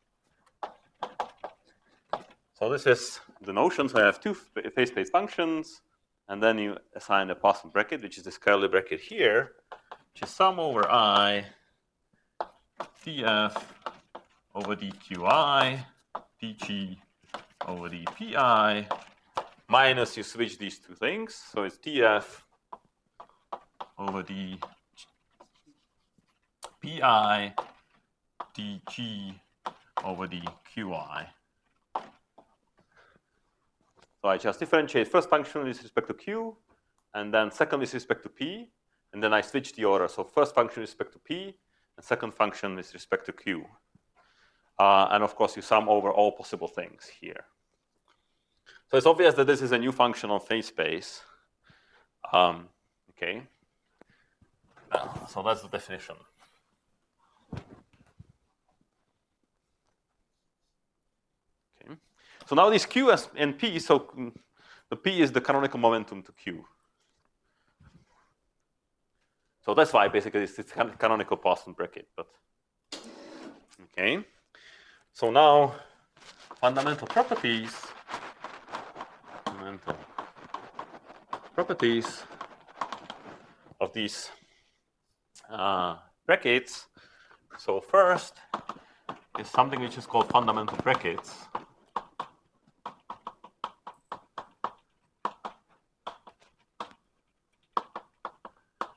[SPEAKER 1] So this is the notion. So I have two phase-space functions, and then you assign a Poisson bracket, which is this curly bracket here, which is sum over I df over dqi dg over dpi minus you switch these two things. So it's df over dpi dg over dqi. So I just differentiate first function with respect to q, and then second with respect to p, and then I switch the order. So first function with respect to p, and second function with respect to q. Uh, and of course, you sum over all possible things here. So it's obvious that this is a new function on phase space. Um, okay. Uh, so that's the definition. Okay. So now this q and p, so the p is the canonical momentum to q. So that's why basically it's this canonical Poisson bracket. But okay. So now fundamental properties, fundamental properties of these uh, brackets. So first is something which is called fundamental brackets.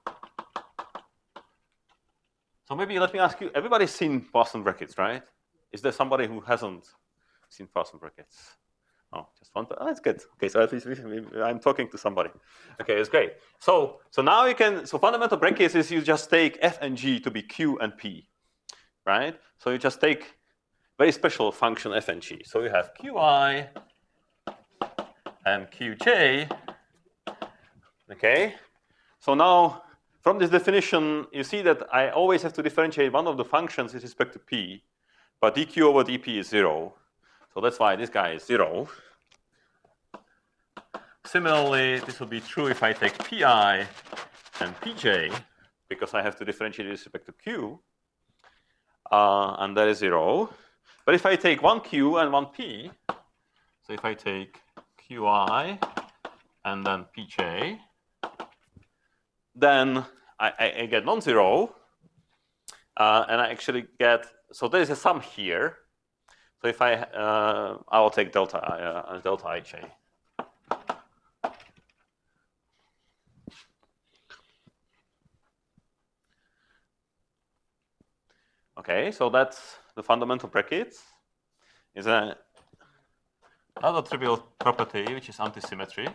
[SPEAKER 1] So maybe let me ask you, everybody's seen Poisson brackets, right? Is there somebody who hasn't seen Parsons brackets? Oh, just one. Oh, that's good. Okay, so at least I'm talking to somebody. Okay, it's great. So, so now you can. So fundamental brackets is you just take f and g to be q and p, right? So you just take very special function f and g. So you have qi and qj. Okay. So now from this definition, you see that I always have to differentiate one of the functions with respect to p, but dq over dp is zero. So that's why this guy is zero. Similarly, this will be true if I take pi and pj, because I have to differentiate with respect to q, uh, and that is zero. But if I take one q and one p, so if I take qi and then pj, then I, I, I get non-zero, uh, and I actually get, so there is a sum here. So if I, uh, I will take delta, uh, delta ij. Okay, so that's the fundamental brackets. Is a, another trivial property, which is antisymmetry.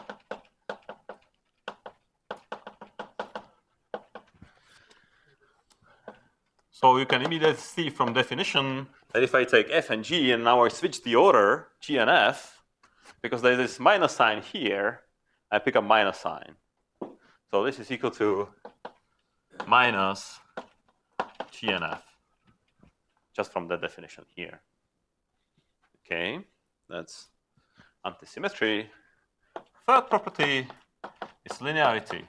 [SPEAKER 1] So you can immediately see from definition that if I take f and g and now I switch the order, g and f, because there is this minus sign here, I pick a minus sign. So this is equal to minus g and f, just from the definition here. Okay, that's antisymmetry. Third property is linearity.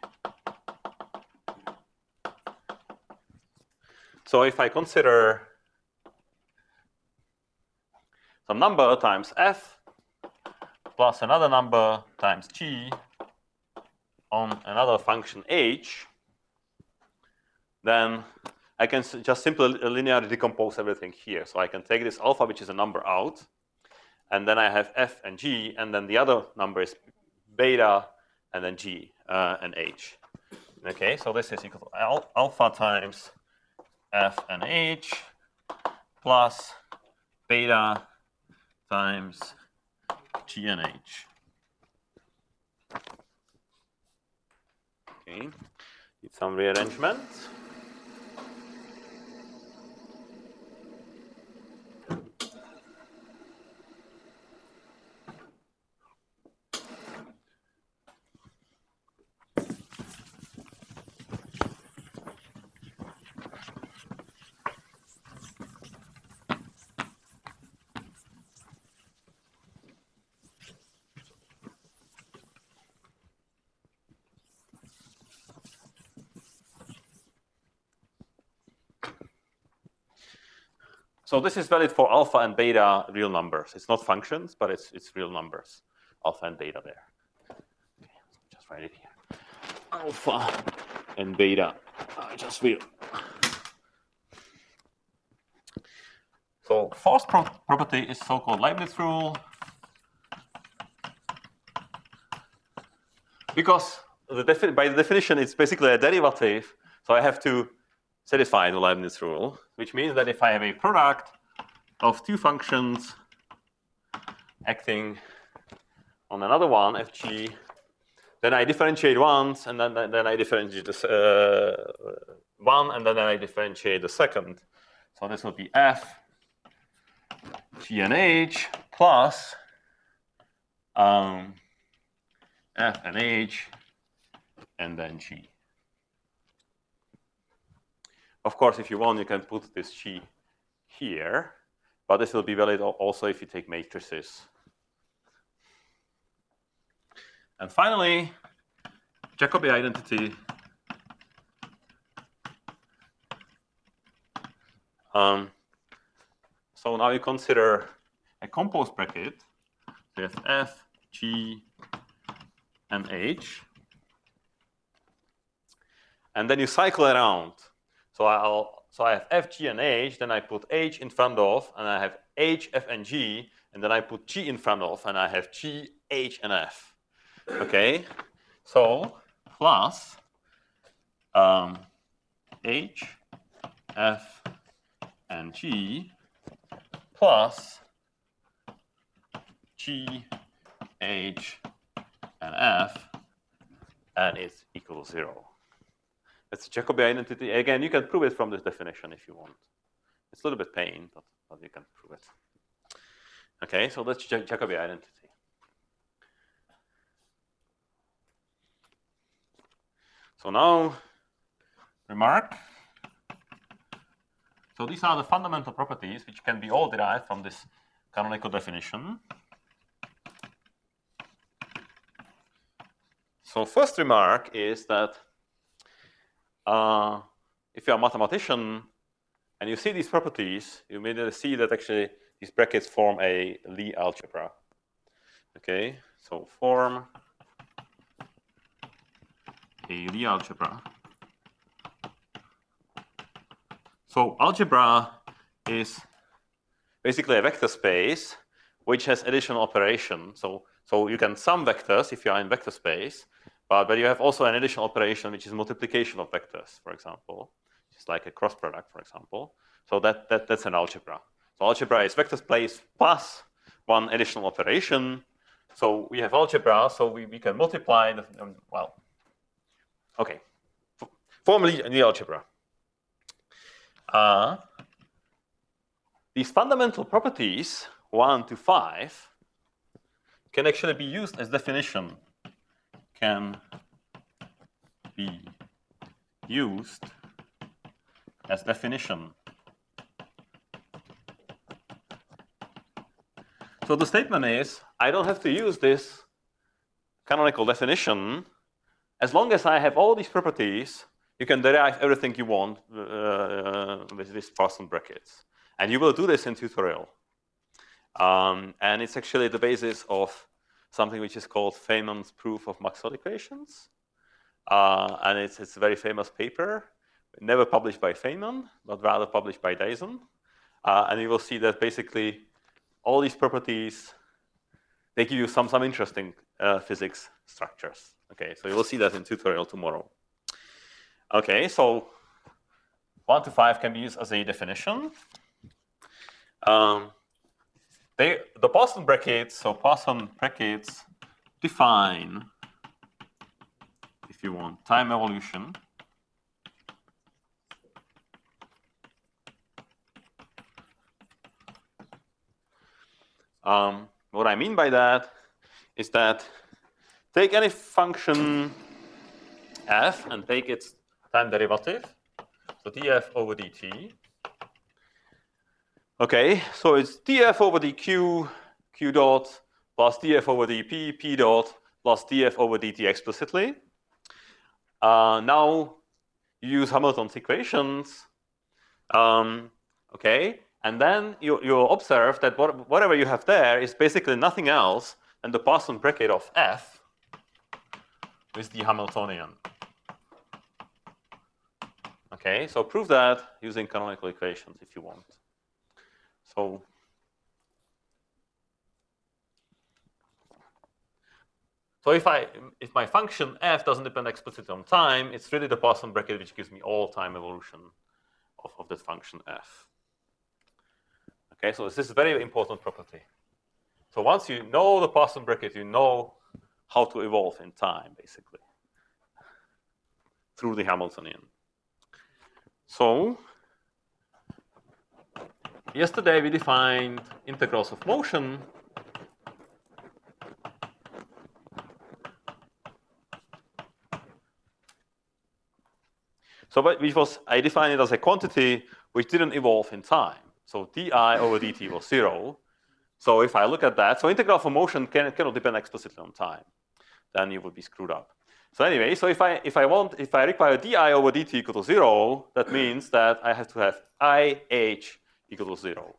[SPEAKER 1] So if I consider some number times f plus another number times g on another function h, then I can just simply linearly decompose everything here. So I can take this alpha, which is a number, out, and then I have f and g, and then the other number is beta, and then g uh, and h. Okay, so this is equal to al alpha times f and h plus beta times g and h. Okay, need some rearrangement. So this is valid for alpha and beta real numbers. It's not functions, but it's it's real numbers, alpha and beta there. Okay, just write it here. Alpha and beta are just real. So fourth pro property is so-called Leibniz rule, because the defi by the definition it's basically a derivative. So I have to satisfy the Leibniz rule, which means that if I have a product of two functions acting on another one, fg, then I differentiate once, and then, then I differentiate this, uh, one, and then I differentiate the second. So this will be f, g and h, plus um, f and h, and then g. Of course, if you want, you can put this g here, but this will be valid also if you take matrices. And finally, Jacobi identity. Um, so now you consider a composed bracket with f, g, and h. And then you cycle around. So I'll so I have f, g, and h, then I put h in front of, and I have h, f, and g, and then I put g in front of, and I have g, h, and f. Okay? So plus um, h, f, and g plus G, H, and F, and it's equal to zero. It's a Jacobi identity. Again, you can prove it from this definition if you want. It's a little bit pain, but, but you can prove it. Okay, so that's Jacobi identity. So now, remark. So these are the fundamental properties which can be all derived from this canonical definition. So first remark is that uh, if you are a mathematician and you see these properties, you immediately see that actually these brackets form a Lie algebra. Okay, so form a Lie algebra. So algebra is basically a vector space which has additional operation. So, so you can sum vectors if you are in vector space, but, but you have also an additional operation which is multiplication of vectors, for example. It's like a cross product, for example. So that, that, that's an algebra. So algebra is vector space plus one additional operation. So we have algebra, so we, we can multiply, the, um, well, okay. Formally, the algebra. Uh, these fundamental properties, one to five, can actually be used as definition, can be used as definition. So the statement is, I don't have to use this canonical definition. As long as I have all these properties, you can derive everything you want uh, with these Parsons brackets. And you will do this in tutorial. Um, and it's actually the basis of something which is called Feynman's proof of Maxwell equations. Uh, and it's, it's a very famous paper, never published by Feynman, but rather published by Dyson. Uh, and you will see that basically all these properties, they give you some, some interesting uh, physics structures. Okay, so you will see that in tutorial tomorrow. Okay, so one to five can be used as a definition. Um, they, the Parsons brackets, so Parsons brackets define, if you want, time evolution. Um, what I mean by that is that take any function f and take its time derivative, so df over dt. Okay, so it's df over dq, q dot, plus df over dp, p dot, plus df over dt explicitly. Uh, now you use Hamilton's equations. Um, okay, and then you, you observe that what, whatever you have there is basically nothing else than the Parsons bracket of f with the Hamiltonian. Okay, so prove that using canonical equations if you want. So, so if I if my function f doesn't depend explicitly on time, it's really the Parsons bracket which gives me all time evolution of, of that function f. Okay, so this is a very important property. So once you know the Parsons bracket, you know how to evolve in time, basically, through the Hamiltonian. So yesterday we defined integrals of motion. So which was, I defined it as a quantity which didn't evolve in time. So di over dt was zero. So if I look at that, so integral of motion can, cannot depend explicitly on time. Then you would be screwed up. So anyway, so if I if I want if I require di over dt equal to zero, that means that I have to have I h equal to zero.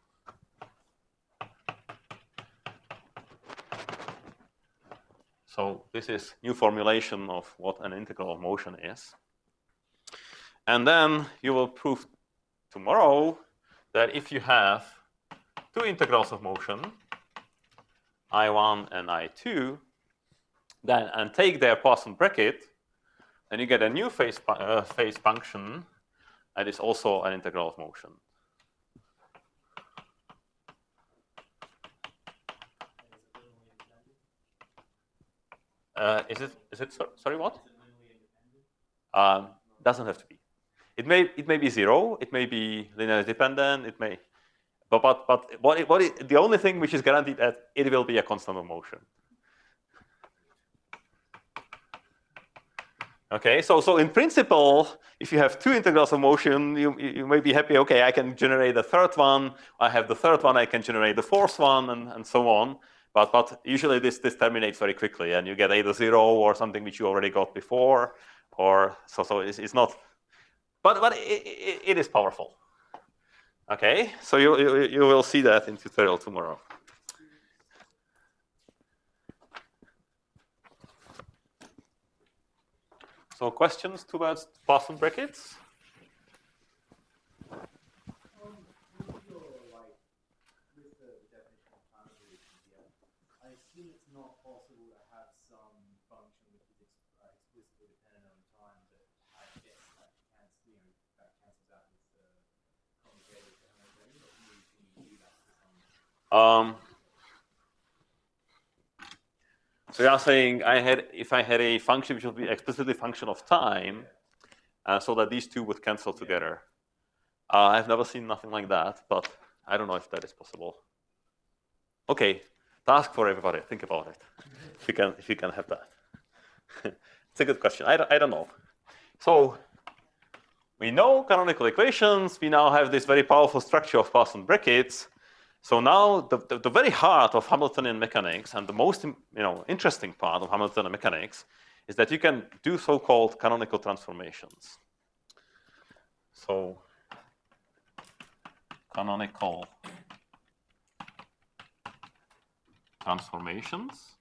[SPEAKER 1] So this is new formulation of what an integral of motion is. And then you will prove tomorrow that if you have two integrals of motion, I one and I two, then and take their Parsons bracket, then you get a new phase, uh, phase function that is also an integral of motion. Uh, is it? Is it? Sorry, what? Um, doesn't have to be. It may. It may be zero. It may be linearly dependent. It may. But but but what? It, what? It, the only thing which is guaranteed that it will be a constant of motion. Okay. So so in principle, if you have two integrals of motion, you you may be happy. Okay, I can generate the third one. I have the third one. I can generate the fourth one, and and so on. But but usually this this terminates very quickly, and you get either zero or something which you already got before, or so so it's, it's not. But but it, it, it is powerful. Okay, so you, you you will see that in tutorial tomorrow. So questions towards Poisson brackets?
[SPEAKER 2] I assume it's not possible to have some function which is ex- uh, explicitly dependent on time that I guess that cancels, you know, that cancels out with the complicated Hamiltonian, or can you, can you do that for some?
[SPEAKER 1] Um, so you are saying I had if I had a function which would be explicitly function of time, uh, so that these two would cancel together. Uh, I've never seen nothing like that, but I don't know if that is possible. Okay. Task for everybody. Think about it. If you can, if you can have that, it's a good question. I don't, I don't know. So we know canonical equations. We now have this very powerful structure of Poisson brackets. So now the, the, the very heart of Hamiltonian mechanics and the most you know interesting part of Hamiltonian mechanics is that you can do so-called canonical transformations. So canonical transformations.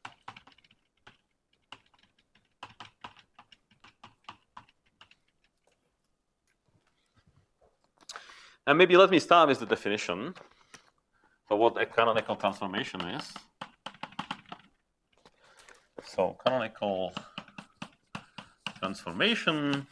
[SPEAKER 1] And maybe let me start with the definition. So what a canonical transformation is. So canonical transformation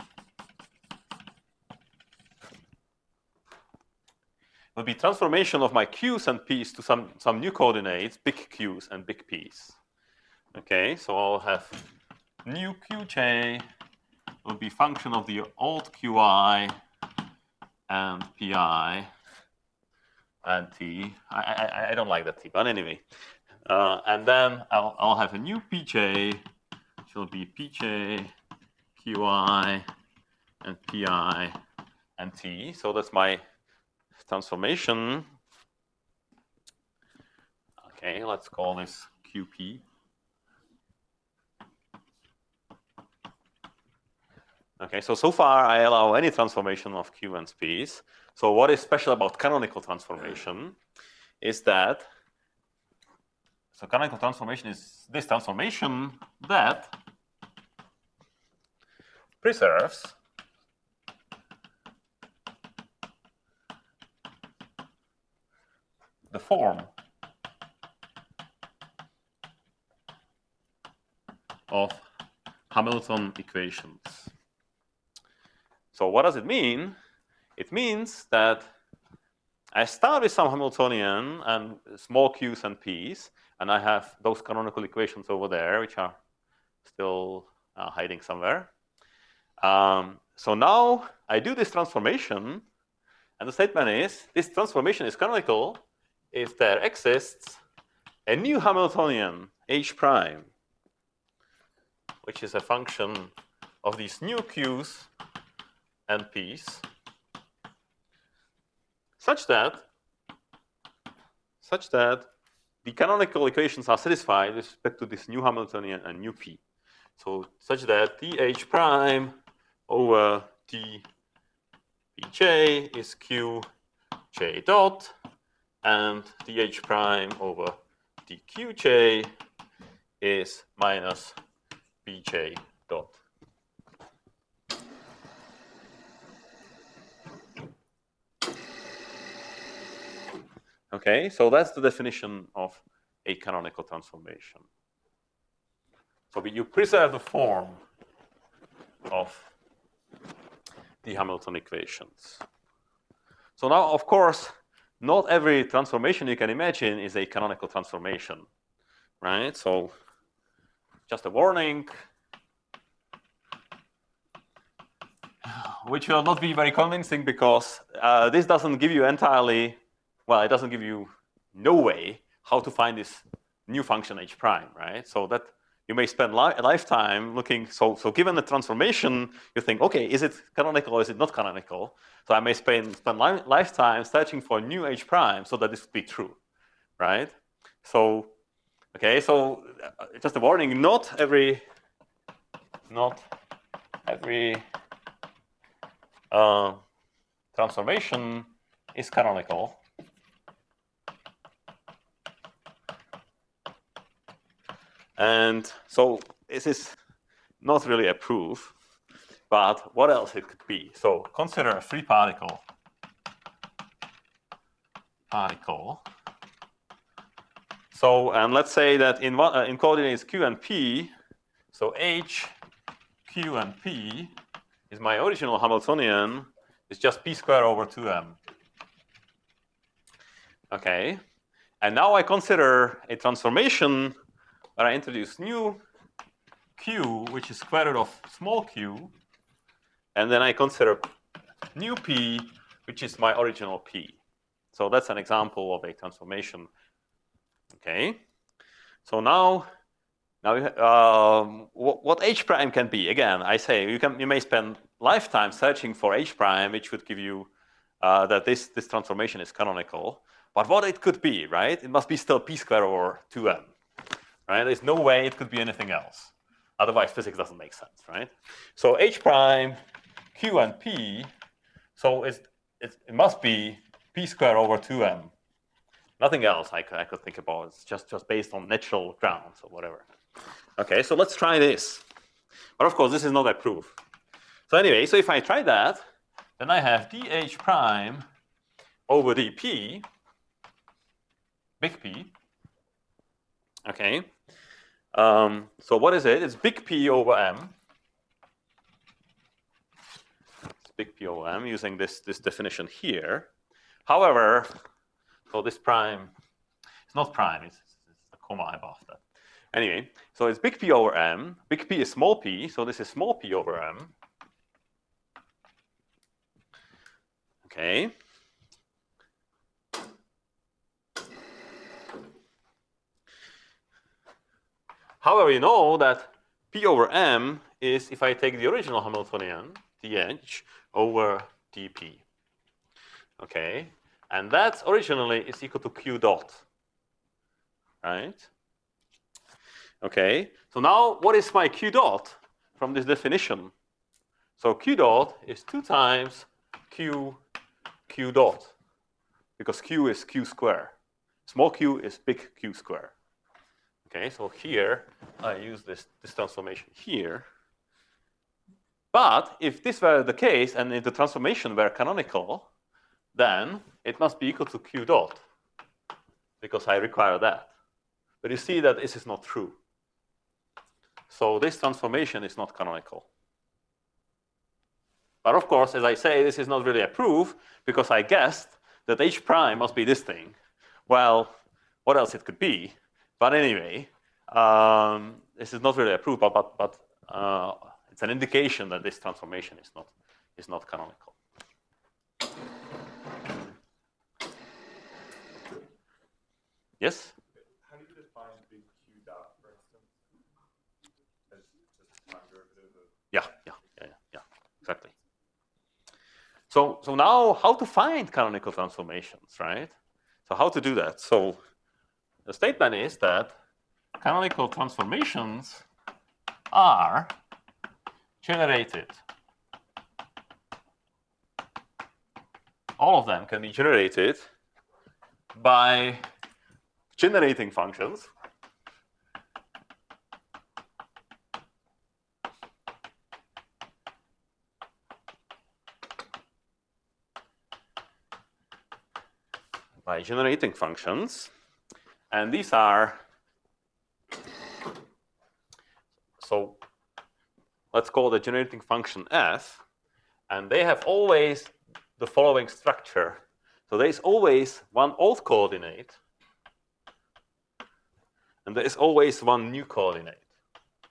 [SPEAKER 1] will be transformation of my Q's and P's to some, some new coordinates, big Q's and big P's. Okay, so I'll have new Qj will be function of the old Qi and Pi and T. I, I, I don't like that T, but anyway. Uh, and then I'll, I'll have a new Pj, which will be Pj, Qi, and Pi and T. So that's my transformation. Okay, let's call this Q P. Okay, so so far I allow any transformation of Q and P's. So what is special about canonical transformation is that, so canonical transformation is this transformation that preserves the form of Hamilton equations. So what does it mean? It means that I start with some Hamiltonian and small q's and p's, and I have those canonical equations over there, which are still uh, hiding somewhere. Um, so now I do this transformation, and the statement is, this transformation is canonical if there exists a new Hamiltonian, h prime, which is a function of these new q's and p's, such that such that the canonical equations are satisfied with respect to this new Hamiltonian and new p. So such that dh prime over d pj is q j dot, and dh prime over dqj is minus bj dot. Okay, so that's the definition of a canonical transformation. So you preserve the form of the Hamilton equations. So now, of course, not every transformation you can imagine is a canonical transformation, right? So just a warning, which will not be very convincing because uh, this doesn't give you entirely, well, it doesn't give you no way how to find this new function h prime, right? So that you may spend li a lifetime looking, so, so given the transformation, you think, okay, is it canonical or is it not canonical? So I may spend, spend li lifetime searching for new h prime so that this would be true, right? So, okay, so uh, just a warning, not every, not every uh, transformation is canonical. And so this is not really a proof, but what else it could be? So consider a free particle. Particle. So, and let's say that in, one, uh, in coordinates q and p, so h, q, and p is my original Hamiltonian, is just p squared over two m. Okay, and now I consider a transformation where I introduce new q, which is square root of small q, and then I consider new p, which is my original p. So that's an example of a transformation. Okay, so now, now um, what, what h prime can be? Again, I say you can you may spend lifetime searching for h prime, which would give you uh, that this this transformation is canonical. But what it could be, right? It must be still p squared over two m. Right? There's no way it could be anything else. Otherwise, physics doesn't make sense, right? So h prime, q, and p, so it's, it's, it must be p squared over two m. Nothing else I could, I could think about. It's just, just based on natural grounds or whatever. Okay, so let's try this. But of course, this is not a proof. So anyway, so if I try that, then I have dh prime over dp, big P. Okay. Um, so what is it? It's big P over m. It's big P over m using this, this definition here. However, so this prime, it's not prime, it's, it's a comma above that. Anyway, so it's big P over m. Big P is small p, so this is small p over m. Okay. However, you know that P over M is if I take the original Hamiltonian, dh, over dp. Okay, and that originally is equal to q dot, right? Okay, so now what is my q dot from this definition? So q dot is two times q, q dot, because q is q square. Small q is big q square. Okay, so here I use this, this transformation here. But if this were the case and if the transformation were canonical, then it must be equal to q dot, because I require that. But you see that this is not true. So this transformation is not canonical. But of course, as I say, this is not really a proof, because I guessed that h prime must be this thing. Well, what else it could be? But anyway, um, this is not really a proof, but, but, but uh, it's an indication that this transformation is not, is not canonical. Yes?
[SPEAKER 4] How do you define big Q dot, for instance? As just a time derivative of...
[SPEAKER 1] Yeah, yeah, yeah, yeah, yeah, exactly. So, so now how to find canonical transformations, right? So how to do that? So the statement is that canonical transformations are generated. All of them can be generated by generating functions by generating functions. And these are, so let's call the generating function f, and they have always the following structure. So there is always one old coordinate, and there is always one new coordinate.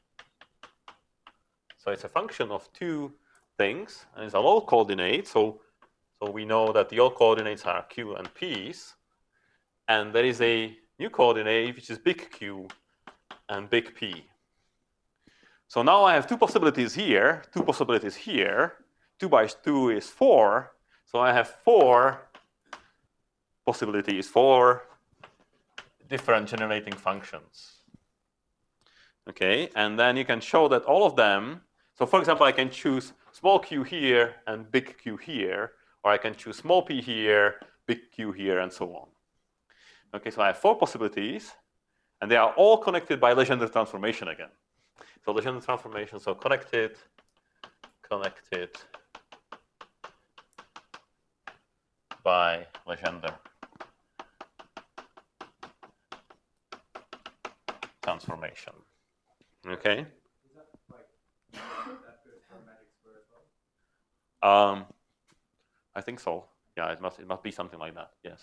[SPEAKER 1] So it's a function of two things, and it's a low coordinate. So, so we know that the old coordinates are q and p's, and there is a new coordinate which is big Q and big P. So now I have two possibilities here, two possibilities here. Two by two is four. So I have four possibilities, four different generating functions. Okay, and then you can show that all of them. So for example, I can choose small q here and big Q here, or I can choose small p here, big Q here, and so on. Okay, so I have four possibilities, and they are all connected by Legendre transformation again. So Legendre transformation, so connected, connected by Legendre transformation. Okay.
[SPEAKER 2] Is that like that goes for magic square as well?
[SPEAKER 1] Um, I think so. Yeah, it must it must be something like that. Yes.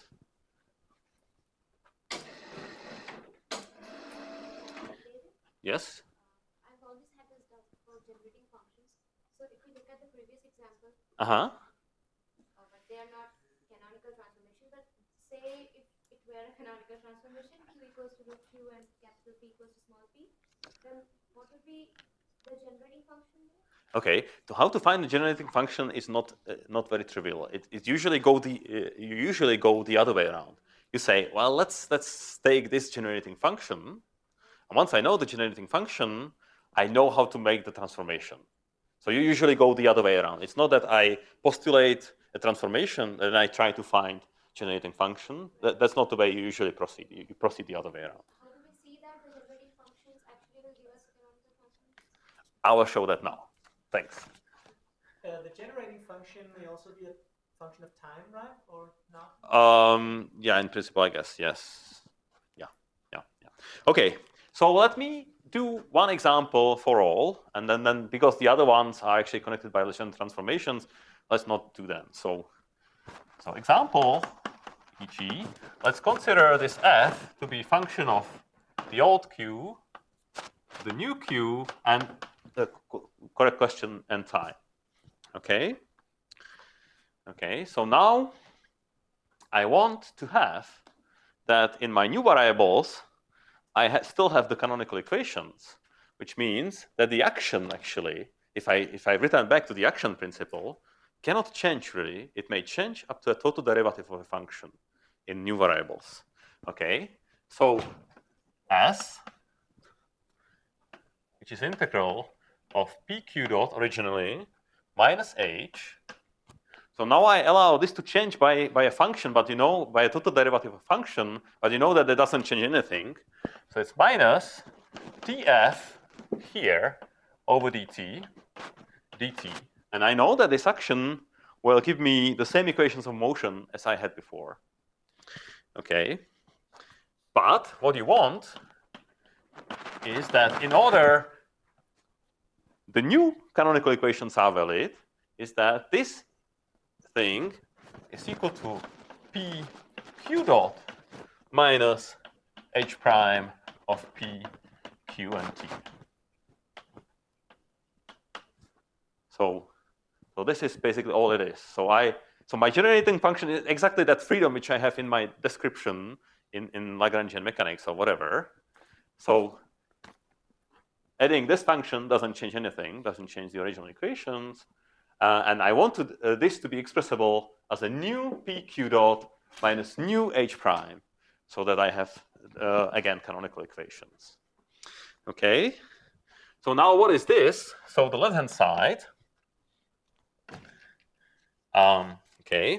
[SPEAKER 1] Yes.
[SPEAKER 3] I've always had this doubt for generating functions. So if we look at the previous example,
[SPEAKER 1] Uh huh.
[SPEAKER 3] uh, but they are not canonical transformation, but say if it were a canonical transformation, Q equals to root Q and capital P equals to small p, then what would be the generating function there?
[SPEAKER 1] Okay. So how to find the generating function is not uh, not very trivial. It, it usually go the uh, you usually go the other way around. You say, well, let's let's take this generating function. And once I know the generating function, I know how to make the transformation. So you usually go the other way around. It's not that I postulate a transformation and I try to find generating function. That, that's not the way you usually proceed. You, you proceed the other way around.
[SPEAKER 3] How do we see that the generating functions actually will give us a canonical transformation?
[SPEAKER 1] I will show that now. Thanks.
[SPEAKER 5] Uh, the generating function may also be a function of time, right? Or not?
[SPEAKER 1] Um, yeah, in principle, I guess, yes. Yeah, yeah, yeah. Okay, so let me do one example for all, and then, then because the other ones are actually connected by Legendre transformations, let's not do them. So, so example, for example, let's consider this f to be a function of the old q, the new q, and the correct question and time. Okay? Okay, so now I want to have that in my new variables, I ha still have the canonical equations, which means that the action actually, if I, if I return back to the action principle, cannot change really. It may change up to a total derivative of a function in new variables. Okay, so S, which is integral of pq dot originally minus h. So now I allow this to change by, by a function, but you know, by a total derivative of a function, but you know that that doesn't change anything. So it's minus tf here over dt, dt. And I know that this action will give me the same equations of motion as I had before. Okay. But what you want is that in order the new canonical equations are valid, is that this thing is equal to p q dot minus h prime of p, q, and t. So, so this is basically all it is. So I, so my generating function is exactly that freedom which I have in my description in, in Lagrangian mechanics or whatever. So adding this function doesn't change anything, doesn't change the original equations. Uh, and I want to, uh, this to be expressible as a new pq dot minus new h prime, so that I have, uh, again, canonical equations. Okay. So now what is this? So the left-hand side. Um, okay.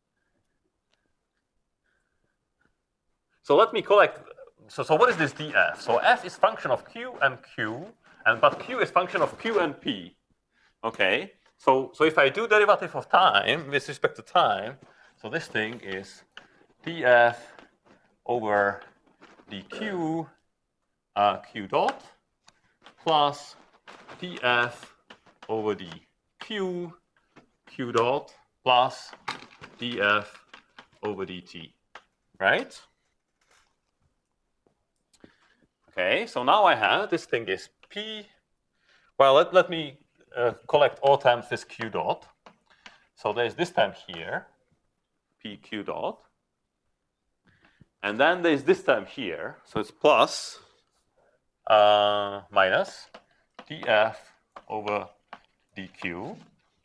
[SPEAKER 1] So let me collect. So, so what is this df? So f is function of q and q, and but q is function of q and p. Okay. So, so if I do derivative of time with respect to time, so this thing is df over dq uh, q dot plus df over dq q dot plus df over dt, right? Okay, so now I have this thing is p. Well, let, let me uh, collect all times this q dot. So there's this term here, pq dot. And then there's this term here. So it's plus uh, minus df over dq.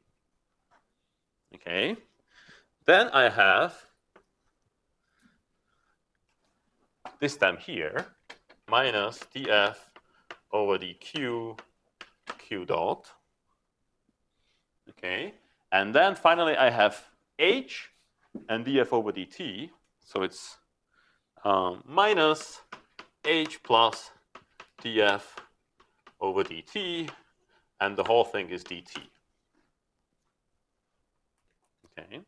[SPEAKER 1] Okay. Then I have this term here, minus df over dq q dot. Okay. And then finally I have h and df over dt. So it's um, minus h plus df over dt, and the whole thing is dt. Okay.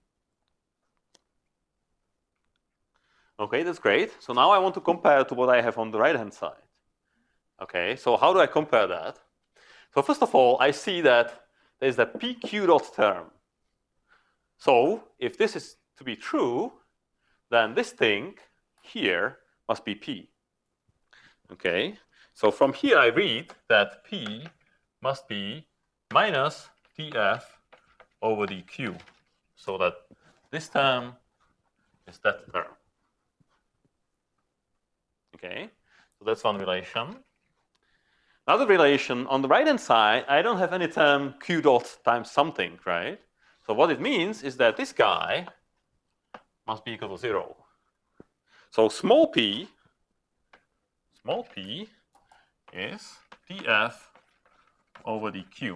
[SPEAKER 1] Okay, that's great. So now I want to compare to what I have on the right-hand side. Okay, so how do I compare that? So first of all, I see that there's the pq dot term. So if this is to be true, then this thing here must be p. Okay, so from here I read that p must be minus df over dq, so that this term is that term. Okay, so that's one relation. Another relation, on the right-hand side, I don't have any term q dot times something, right? So what it means is that this guy must be equal to zero. So small p, small p is df over dq.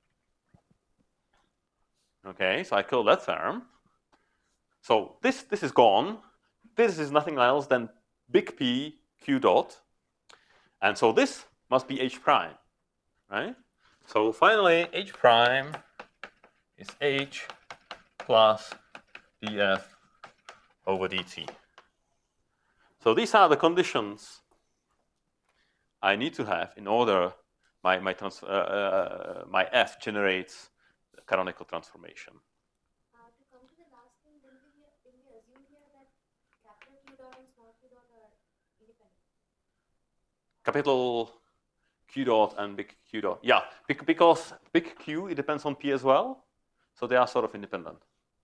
[SPEAKER 1] Okay, so I kill that term. So this, this is gone. This is nothing else than big P q dot. And so this must be h prime, right? So finally, h prime is h plus df over dt. So these are the conditions I need to have in order my my trans uh, uh, my f generates a canonical transformation.
[SPEAKER 3] Uh, to come to the last thing, then we, here, then we assume here that capital Q dot and small q dot are independent.
[SPEAKER 1] Capital Q dot and big Q dot. Yeah, because big Q, it depends on P as well. So they are sort of independent.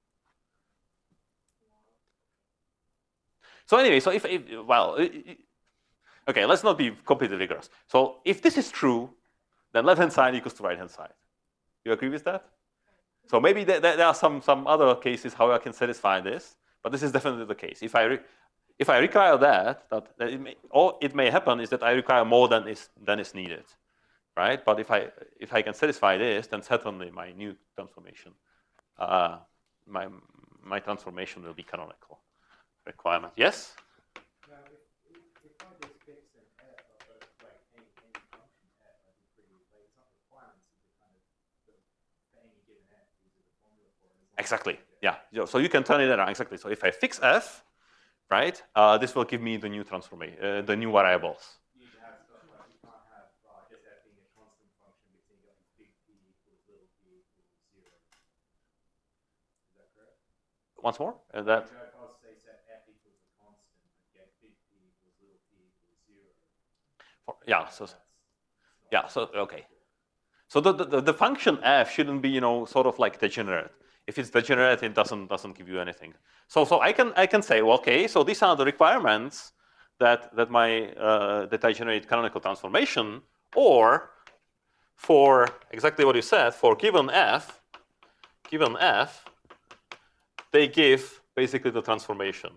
[SPEAKER 1] So anyway, so if, if well, okay, let's not be completely rigorous. So if this is true, then left-hand side equals to right-hand side. You agree with that? So maybe there, there are some, some other cases how I can satisfy this, but this is definitely the case. If I, re, if I require that, that, that it may, all it may happen is that I require more than is, than is needed, right? But if I, if I can satisfy this, then certainly my new transformation, uh, my, my transformation will be canonical requirement. Yes?
[SPEAKER 2] Now, if, if, if I just fix an f of a, like any, any function f, I do pretty, like it's not requirements, it's kind of the, for any given f, these are the formula for it.
[SPEAKER 1] Exactly. Yeah. So you can turn it around. Exactly. So if I fix f, right, uh, this will give me the new transformation, uh, the new variables.
[SPEAKER 2] You need to have stuff like you can't have uh, just f being a constant function because you got big p equals little p equals zero. Is that correct?
[SPEAKER 1] Once more. Uh, that.
[SPEAKER 2] So if I was to say set f equals a constant, I'd get big p equals little p equals zero.
[SPEAKER 1] For, yeah. So.
[SPEAKER 2] That's not
[SPEAKER 1] Yeah. So okay. So the, the the function f shouldn't be, you know, sort of like degenerate. If it's degenerate, it doesn't doesn't give you anything. So so I can I can say, well, okay, so these are the requirements that that my uh, that I generate canonical transformation, or for exactly what you said, for given f, given f, they give basically the transformation.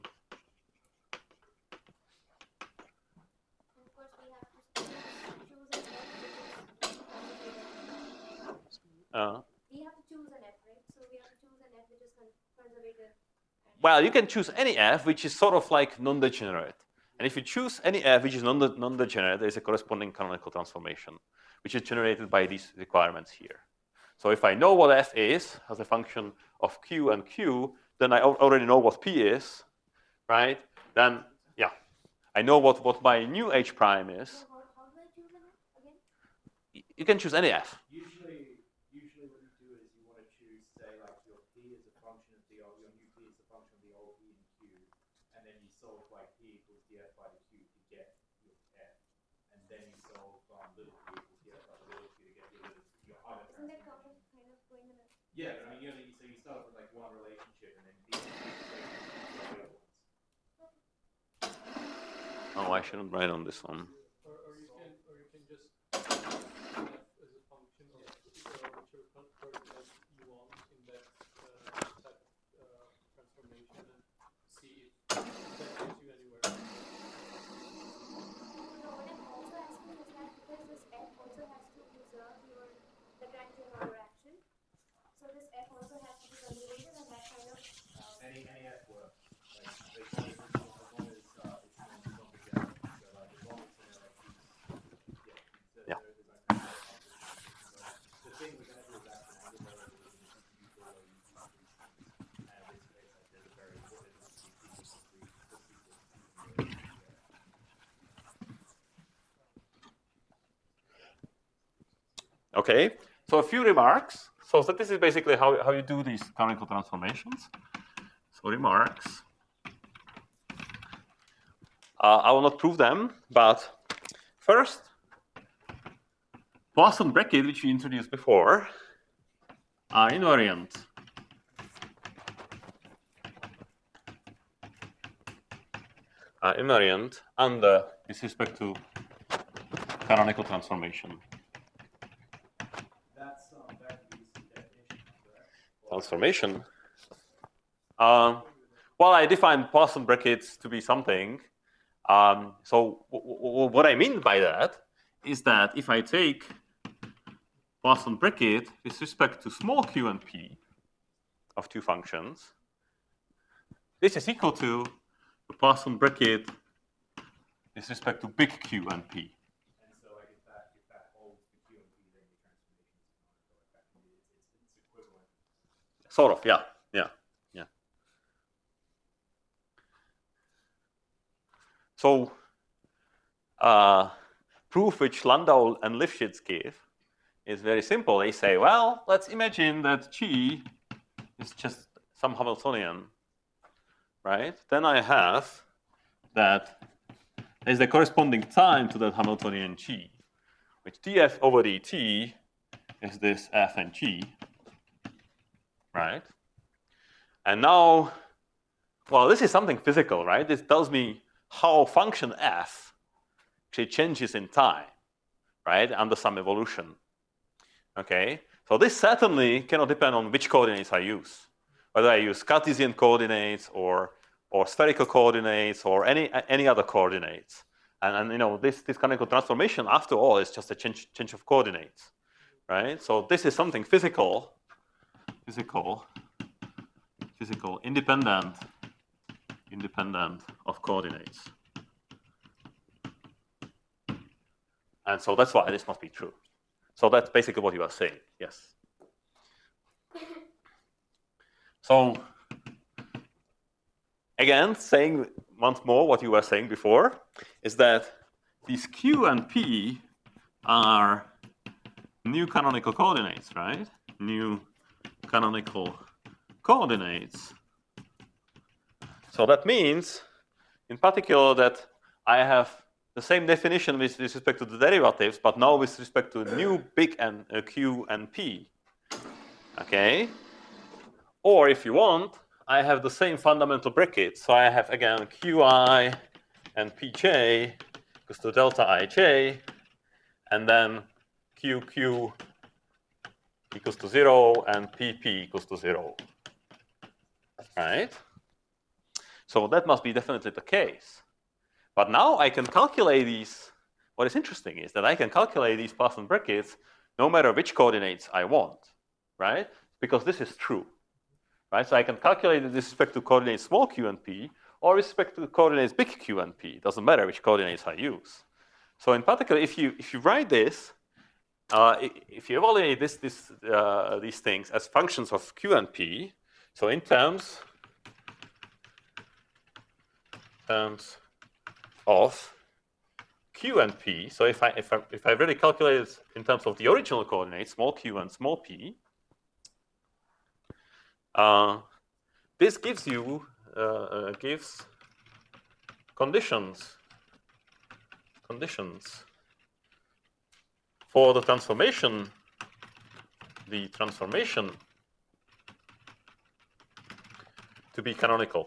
[SPEAKER 3] And of course, we have to choose an f which is conservative.
[SPEAKER 1] Uh,
[SPEAKER 3] We have to choose an f, right? So we have to choose an f which is con conservative.
[SPEAKER 1] well, you can choose any f which is sort of like non-degenerate. And if you choose any f which is non-degenerate, there is a corresponding canonical transformation, which is generated by these requirements here. So if I know what f is as a function of q and q, then I already know what p is, right? Then, yeah, I know what, what my new h prime is.
[SPEAKER 3] So how, how do I choose an f again?
[SPEAKER 1] You can choose any f.
[SPEAKER 2] Usually, usually what you do is you want to choose, say, like your p is a function of the old, your new p is a function of the old p and q, and then you solve by p equals df by the q to get your f, and then you solve um, little p equals df by the little q to get your little your other
[SPEAKER 3] Isn't that
[SPEAKER 2] transformation. Yeah, but I mean, you only, so you start off with like one relationship and then these are
[SPEAKER 1] Oh, I shouldn't write on this one.
[SPEAKER 6] Or, or you can, or you can just f as a function of uh, whichever coordinate you want in that uh, type of uh, transformation and see if that takes you anywhere.
[SPEAKER 3] No, what I'm also asking is that because this f also has to preserve your Lagrangian order action, so this f also has to be conservative, and that kind of uh,
[SPEAKER 2] any any f works. Like, as long as it's not, as long as uh, it's non non begetting. So like as long as you know like these, yeah,
[SPEAKER 1] Yeah.
[SPEAKER 2] there, there's like kind of so the thing we're gonna do is actually angle variable is an useful way you use these things. And in this case, like there's a very important
[SPEAKER 1] Okay, so a few remarks. So that this is basically how, how you do these canonical transformations. So remarks. Uh, I will not prove them, but first, Poisson bracket, which we introduced before, are invariant. Are invariant under with respect to canonical transformation.
[SPEAKER 2] That's um, that could be some definition, correct?
[SPEAKER 1] Transformation. Uh, well, I define Poisson brackets to be something. Um, so w w what I mean by that is that if I take Poisson bracket with respect to small q and p of two functions, this is equal to the Poisson bracket with respect to big Q and p.
[SPEAKER 2] And so like if that if that holds the Q and P, then your transformation is not it's, it's, it's equivalent.
[SPEAKER 1] Sort of, yeah, yeah, yeah. So, uh, proof which Landau and Lifshitz give is very simple. They say, well, let's imagine that G is just some Hamiltonian, right? Then I have that there's the corresponding time to that Hamiltonian G, which df over dt is this f and g, right? And now, well, this is something physical, right? This tells me how function f actually changes in time, right, under some evolution. Okay, so this certainly cannot depend on which coordinates I use, whether I use Cartesian coordinates or or spherical coordinates or any any other coordinates. And, and you know, this this canonical transformation, after all, is just a change change of coordinates, right? So this is something physical, physical, physical, independent, independent of coordinates. And so that's why this must be true. So that's basically what you are saying, yes. So again, saying once more what you were saying before, is that these Q and P are new canonical coordinates, right? New canonical coordinates. So that means, in particular, that I have the same definition with respect to the derivatives, but now with respect to new big and uh, Q and P. Okay? Or if you want, I have the same fundamental bracket. So I have again Qi and Pj equals to delta Ij, and then Qq equals to zero and Pp equals to zero. Right? So that must be definitely the case. But now I can calculate these. What is interesting is that I can calculate these Poisson brackets no matter which coordinates I want, right? Because this is true, right? So I can calculate it with respect to coordinates small q and p, or with respect to coordinates big Q and p. It doesn't matter which coordinates I use. So in particular, if you if you write this, uh, if you evaluate this this uh, these things as functions of Q and p, so in terms terms of Q and P. So if I if I if I really calculate it in terms of the original coordinates, small q and small p, uh, this gives you uh, uh, gives conditions conditions for the transformation the transformation to be canonical.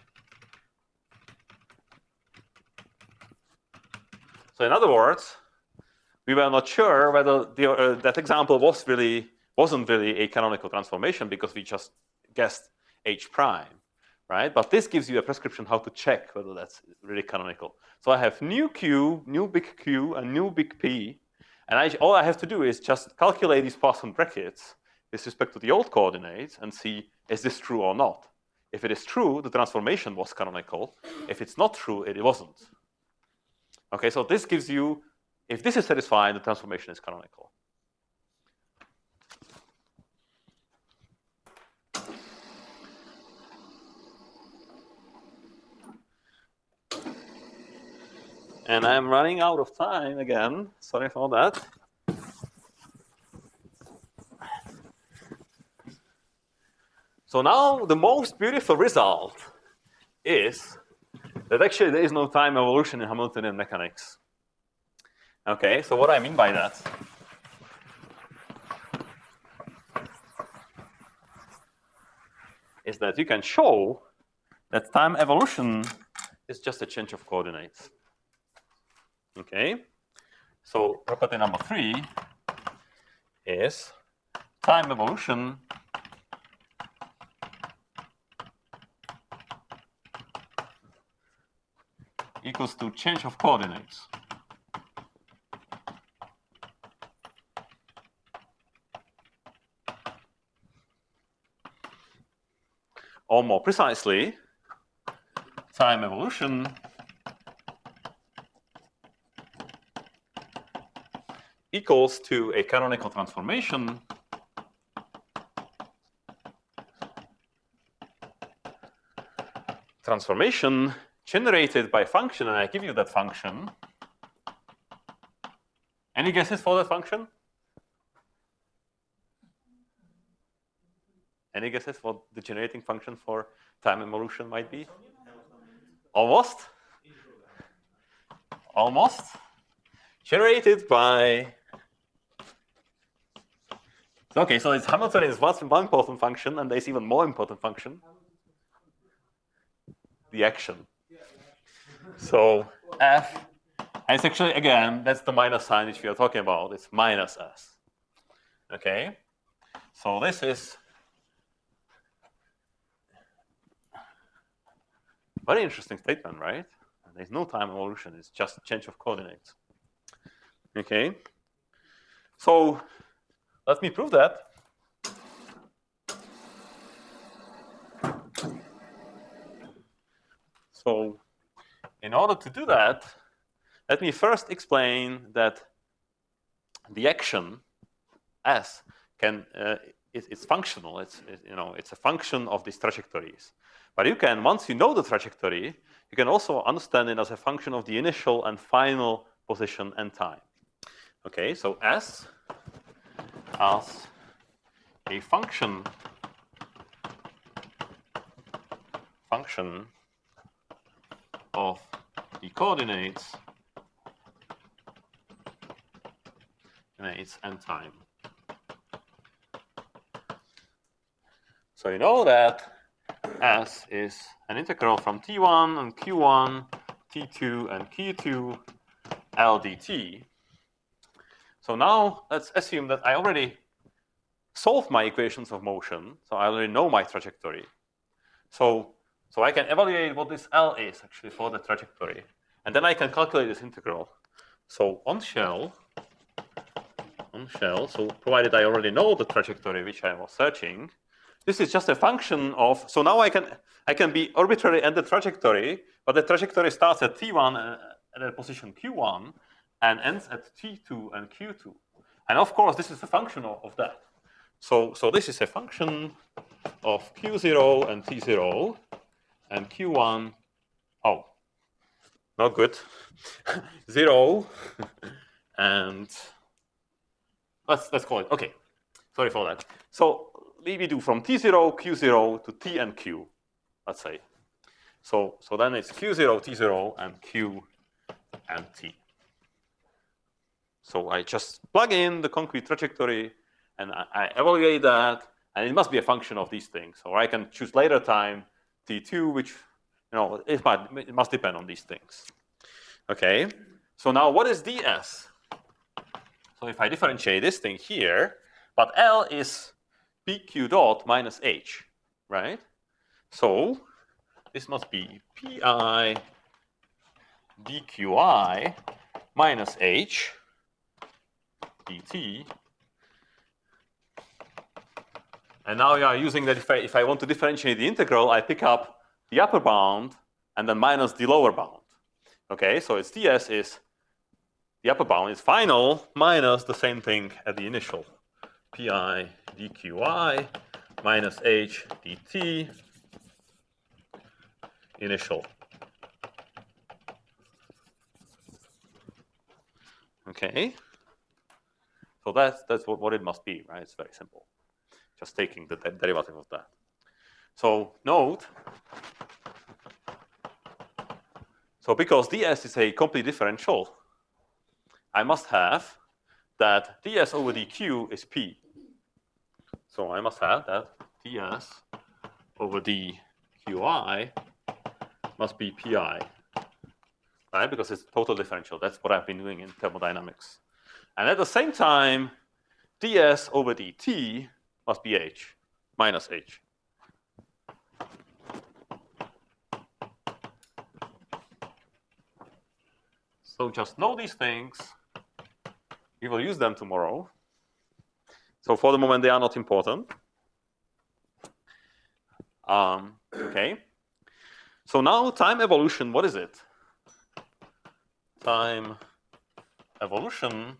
[SPEAKER 1] So in other words, we were not sure whether the, uh, that example was really, wasn't really a canonical transformation because we just guessed H prime, right? But this gives you a prescription how to check whether that's really canonical. So I have new Q, new big Q, and new big P, and I, all I have to do is just calculate these Poisson brackets with respect to the old coordinates and see, is this true or not? If it is true, the transformation was canonical. If it's not true, it wasn't. Okay, so this gives you, if this is satisfied, the transformation is canonical. And I'm running out of time again. Sorry for that. So now the most beautiful result is that actually there is no time evolution in Hamiltonian mechanics. Okay, so what I mean by that is that you can show that time evolution is just a change of coordinates. Okay, so property number three is time evolution equals to change of coordinates. Or more precisely, time evolution equals to a canonical transformation transformation generated by function, and I give you that function. Any guesses for that function? Any guesses what the generating function for time evolution might be? Almost? Almost. Generated by... Okay, so it's Hamilton is one, one important function, and there's even more important function. The action. So F, and it's actually, again, that's the minus sign which we are talking about. It's minus S. Okay? So this is very interesting statement, right? There's no time evolution. It's just change of coordinates. Okay? So let me prove that. So in order to do that, let me first explain that the action S can uh, it, it's functional. It's it, you know it's a function of these trajectories. But you can, once you know the trajectory, you can also understand it as a function of the initial and final position and time. Okay, so S as a function function of the coordinates, coordinates and time. So you know that S is an integral from T one and Q one, T two and Q two, L dt. So now let's assume that I already solved my equations of motion, so I already know my trajectory. So So I can evaluate what this L is actually for the trajectory. And then I can calculate this integral. So on shell, on shell, so provided I already know the trajectory which I was searching, this is just a function of, so now I can I can be arbitrary at the trajectory, but the trajectory starts at T one uh, at a position Q one and ends at T two and Q two. And of course, this is a function of, of that. So, so this is a function of Q zero and T zero. And Q one, oh, not good, zero, and let's, let's call it, okay, sorry for that. So we do from T zero, Q zero to T and Q, let's say. So, so then it's Q zero, T zero, and Q and T. So I just plug in the concrete trajectory, and I, I evaluate that, and it must be a function of these things. Or I can choose later time T two, which, you know, it, might, it must depend on these things. Okay, so now what is ds? So if I differentiate this thing here, but L is pq dot minus h, right? So this must be pi dqi minus h dt. And now we are using that if I, if I want to differentiate the integral, I pick up the upper bound and then minus the lower bound. Okay, so its ds is the upper bound is final minus the same thing at the initial. Pi dqi minus h dt initial. Okay, so that's, that's what, what it must be, right? It's very simple. Just taking the de derivative of that. So note, so because ds is a complete differential, I must have that ds over dq is p. So I must have that ds over dqi must be pi, right? Because it's total differential. That's what I've been doing in thermodynamics. And at the same time, ds over dt must be h, minus h. So just know these things. We will use them tomorrow. So for the moment, they are not important. Um, okay. So now time evolution, what is it? Time evolution.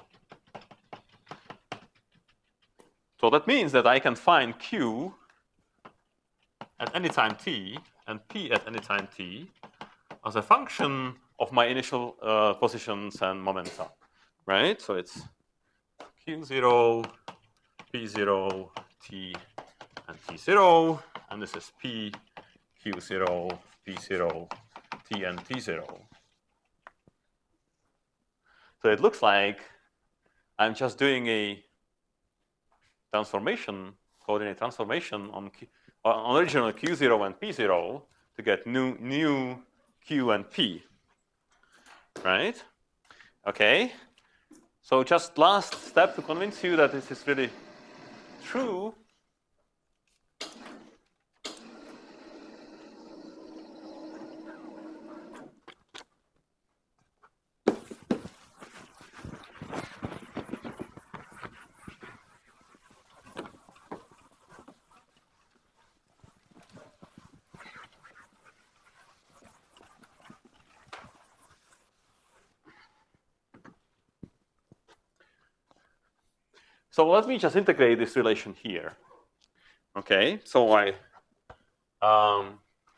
[SPEAKER 1] So that means that I can find q at any time t and p at any time t as a function of my initial uh, positions and momenta, right? So it's q zero, p zero, t, and t zero, and this is p, q zero, p zero, t, and t zero. So it looks like I'm just doing a transformation, coordinate transformation on, Q, on original q zero and p zero to get new, new q and p, right? Okay. So just last step to convince you that this is really true. So let me just integrate this relation here. Okay, so I um,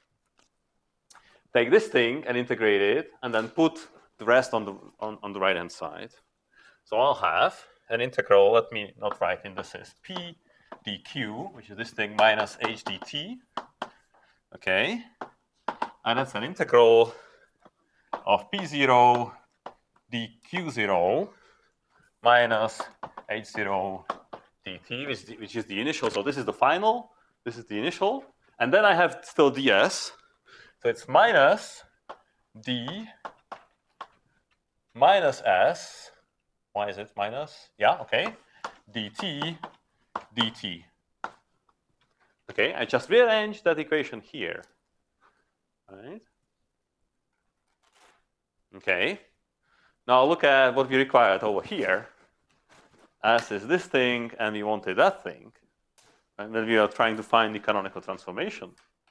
[SPEAKER 1] take this thing and integrate it, and then put the rest on the on, on the right hand side. So I'll have an integral. Let me not write in this is p dq, which is this thing minus h dt. Okay, and that's an integral of p zero dq zero minus h zero dt, which is, the, which is the initial. So this is the final, this is the initial. And then I have still ds. So it's minus d minus s. Why is it minus? Yeah, okay. dt dt. Okay, I just rearrange that equation here. Right? Okay. Now look at what we required over here. S is this thing, and we wanted that thing. And then we are trying to find the canonical transformation.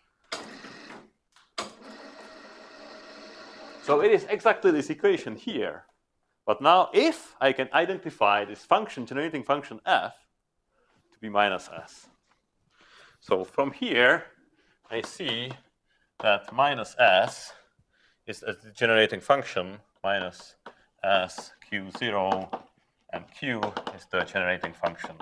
[SPEAKER 1] So it is exactly this equation here. But now if I can identify this function, generating function f, to be minus s. So from here, I see that minus s is a generating function, minus s q zero, and q is the generating function.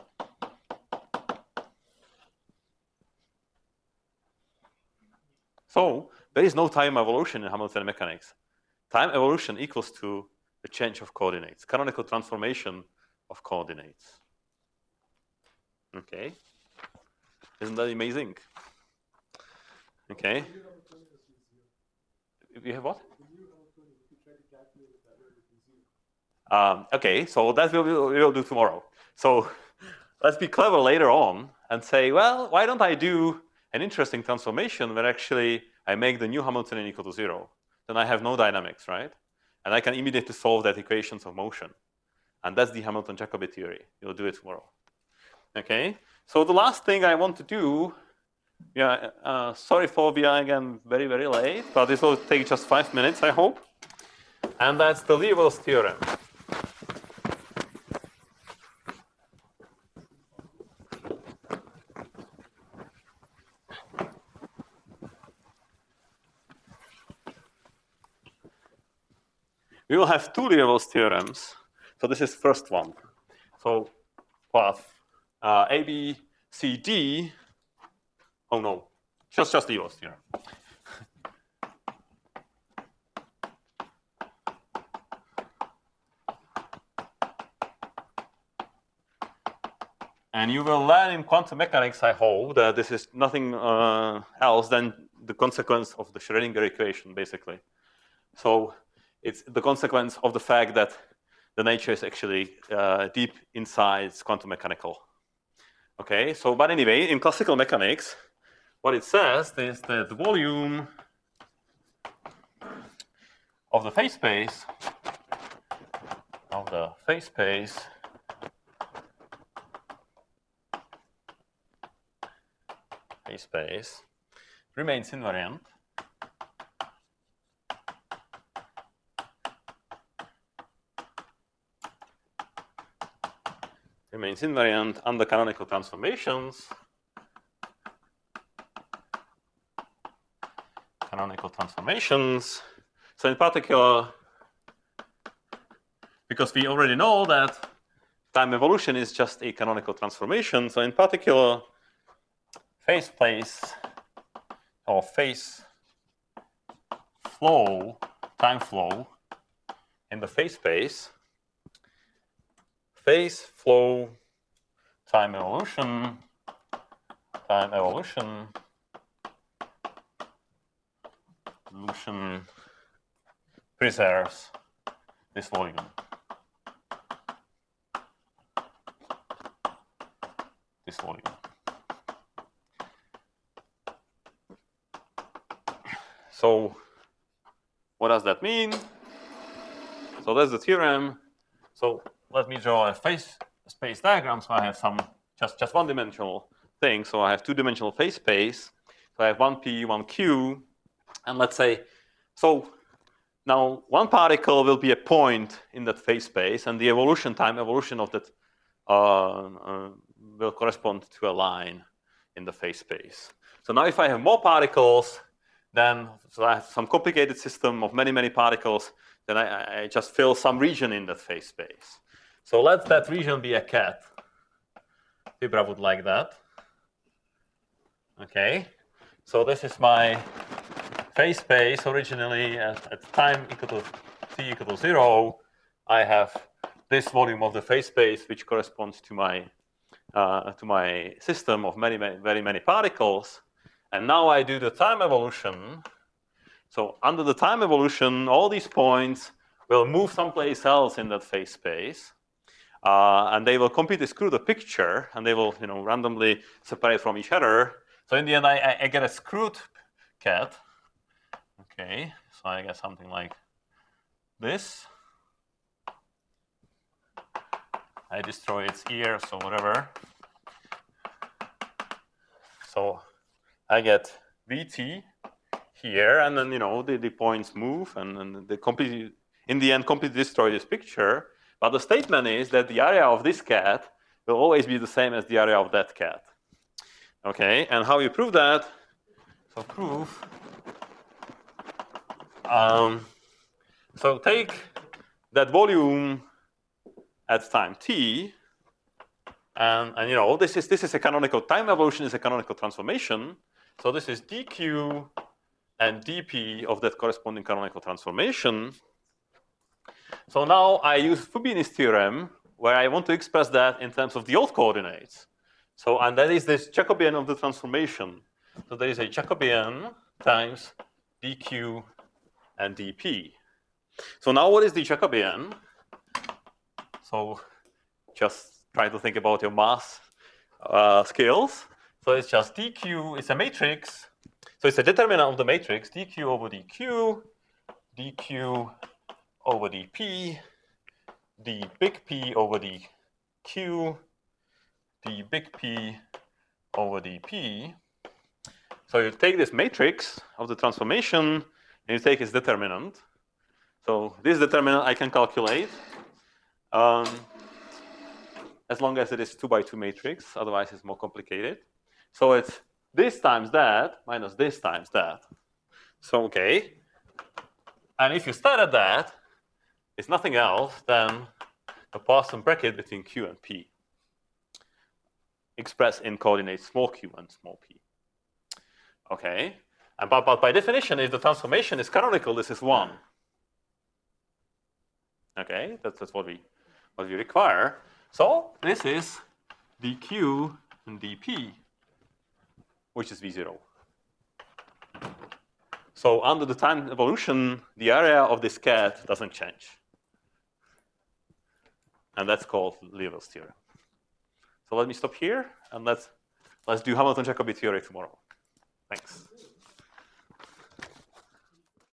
[SPEAKER 1] So there is no time evolution in Hamiltonian mechanics. Time evolution equals to the change of coordinates, canonical transformation of coordinates. Okay, isn't that amazing? Okay. We have what? Um, okay, so that we'll, we'll, we'll do tomorrow. So let's be clever later on and say, well, why don't I do an interesting transformation where actually I make the new Hamiltonian equal to zero? Then I have no dynamics, right? And I can immediately solve that equations of motion. And that's the Hamilton-Jacobi theory. We'll do it tomorrow. Okay, so the last thing I want to do, yeah, uh, sorry for being again very, very late, but this will take just five minutes, I hope. And that's the Liouville's theorem. We will have two Liouville's theorems. So this is first one. So path uh, A, B, C, D. Oh no, just just Liouville's theorem. And you will learn in quantum mechanics, I hope, that this is nothing uh, else than the consequence of the Schrödinger equation, basically. So it's the consequence of the fact that the nature is actually uh, deep inside quantum mechanical. Okay, so but anyway, in classical mechanics, what it says is that the volume of the phase space of the phase space phase space remains invariant remains invariant under canonical transformations. Canonical transformations. So in particular, because we already know that time evolution is just a canonical transformation, so in particular, phase space or phase flow, time flow in the phase space, phase flow, time evolution, time evolution, evolution preserves this volume. This volume. So what does that mean? So that's the theorem. So let me draw a phase space diagram. So I have some just, just one-dimensional thing. So I have two-dimensional phase space. So I have one P, one Q. And let's say, so now one particle will be a point in that phase space, and the evolution time evolution of that uh, uh, will correspond to a line in the phase space. So now if I have more particles, then so I have some complicated system of many, many particles, then I, I just fill some region in that phase space. So let that region be a cat. Vibra would like that. Okay, so this is my phase space originally at, at time equal to t equal to zero. I have this volume of the phase space, which corresponds to my uh, to my system of many, many, very many particles. And now I do the time evolution. So under the time evolution, all these points will move someplace else in that phase space. Uh, and they will completely screw the picture, and they will, you know, randomly separate from each other. So in the end, I, I get a screwed cat. Okay, so I get something like this. I destroy its ears or whatever. So I get V T here, and then, you know, the, the points move, and, and they completely, in the end, completely destroy this picture. But the statement is that the area of this cat will always be the same as the area of that cat. Okay, and how you prove that? So proof. Um, so take that volume at time t, and, and you know, this is this is a canonical time evolution is a canonical transformation. So this is dq and dp of that corresponding canonical transformation. So now I use Fubini's theorem, where I want to express that in terms of the old coordinates. So, and that is this Jacobian of the transformation. So there is a Jacobian times dq and dp. So now what is the Jacobian? So just try to think about your math uh, skills. So it's just dq, it's a matrix. So it's a determinant of the matrix, dq over dq, dq over dp, d big P over dq, d big P over dp. So you take this matrix of the transformation and you take its determinant. So this determinant I can calculate um, as long as it is two by two matrix, otherwise it's more complicated. So it's this times that minus this times that. So okay. And if you start at that, it's nothing else than a Poisson bracket between Q and P, expressed in coordinates small q and small p. Okay, and but, but by definition, if the transformation is canonical, this is one. Okay, that's, that's what we what we require. So this is dq and dp, which is v zero. So under the time evolution, the area of this cat doesn't change. And that's called Liouville's theorem. So let me stop here, and let's let's do Hamilton-Jacobi theory tomorrow. Thanks.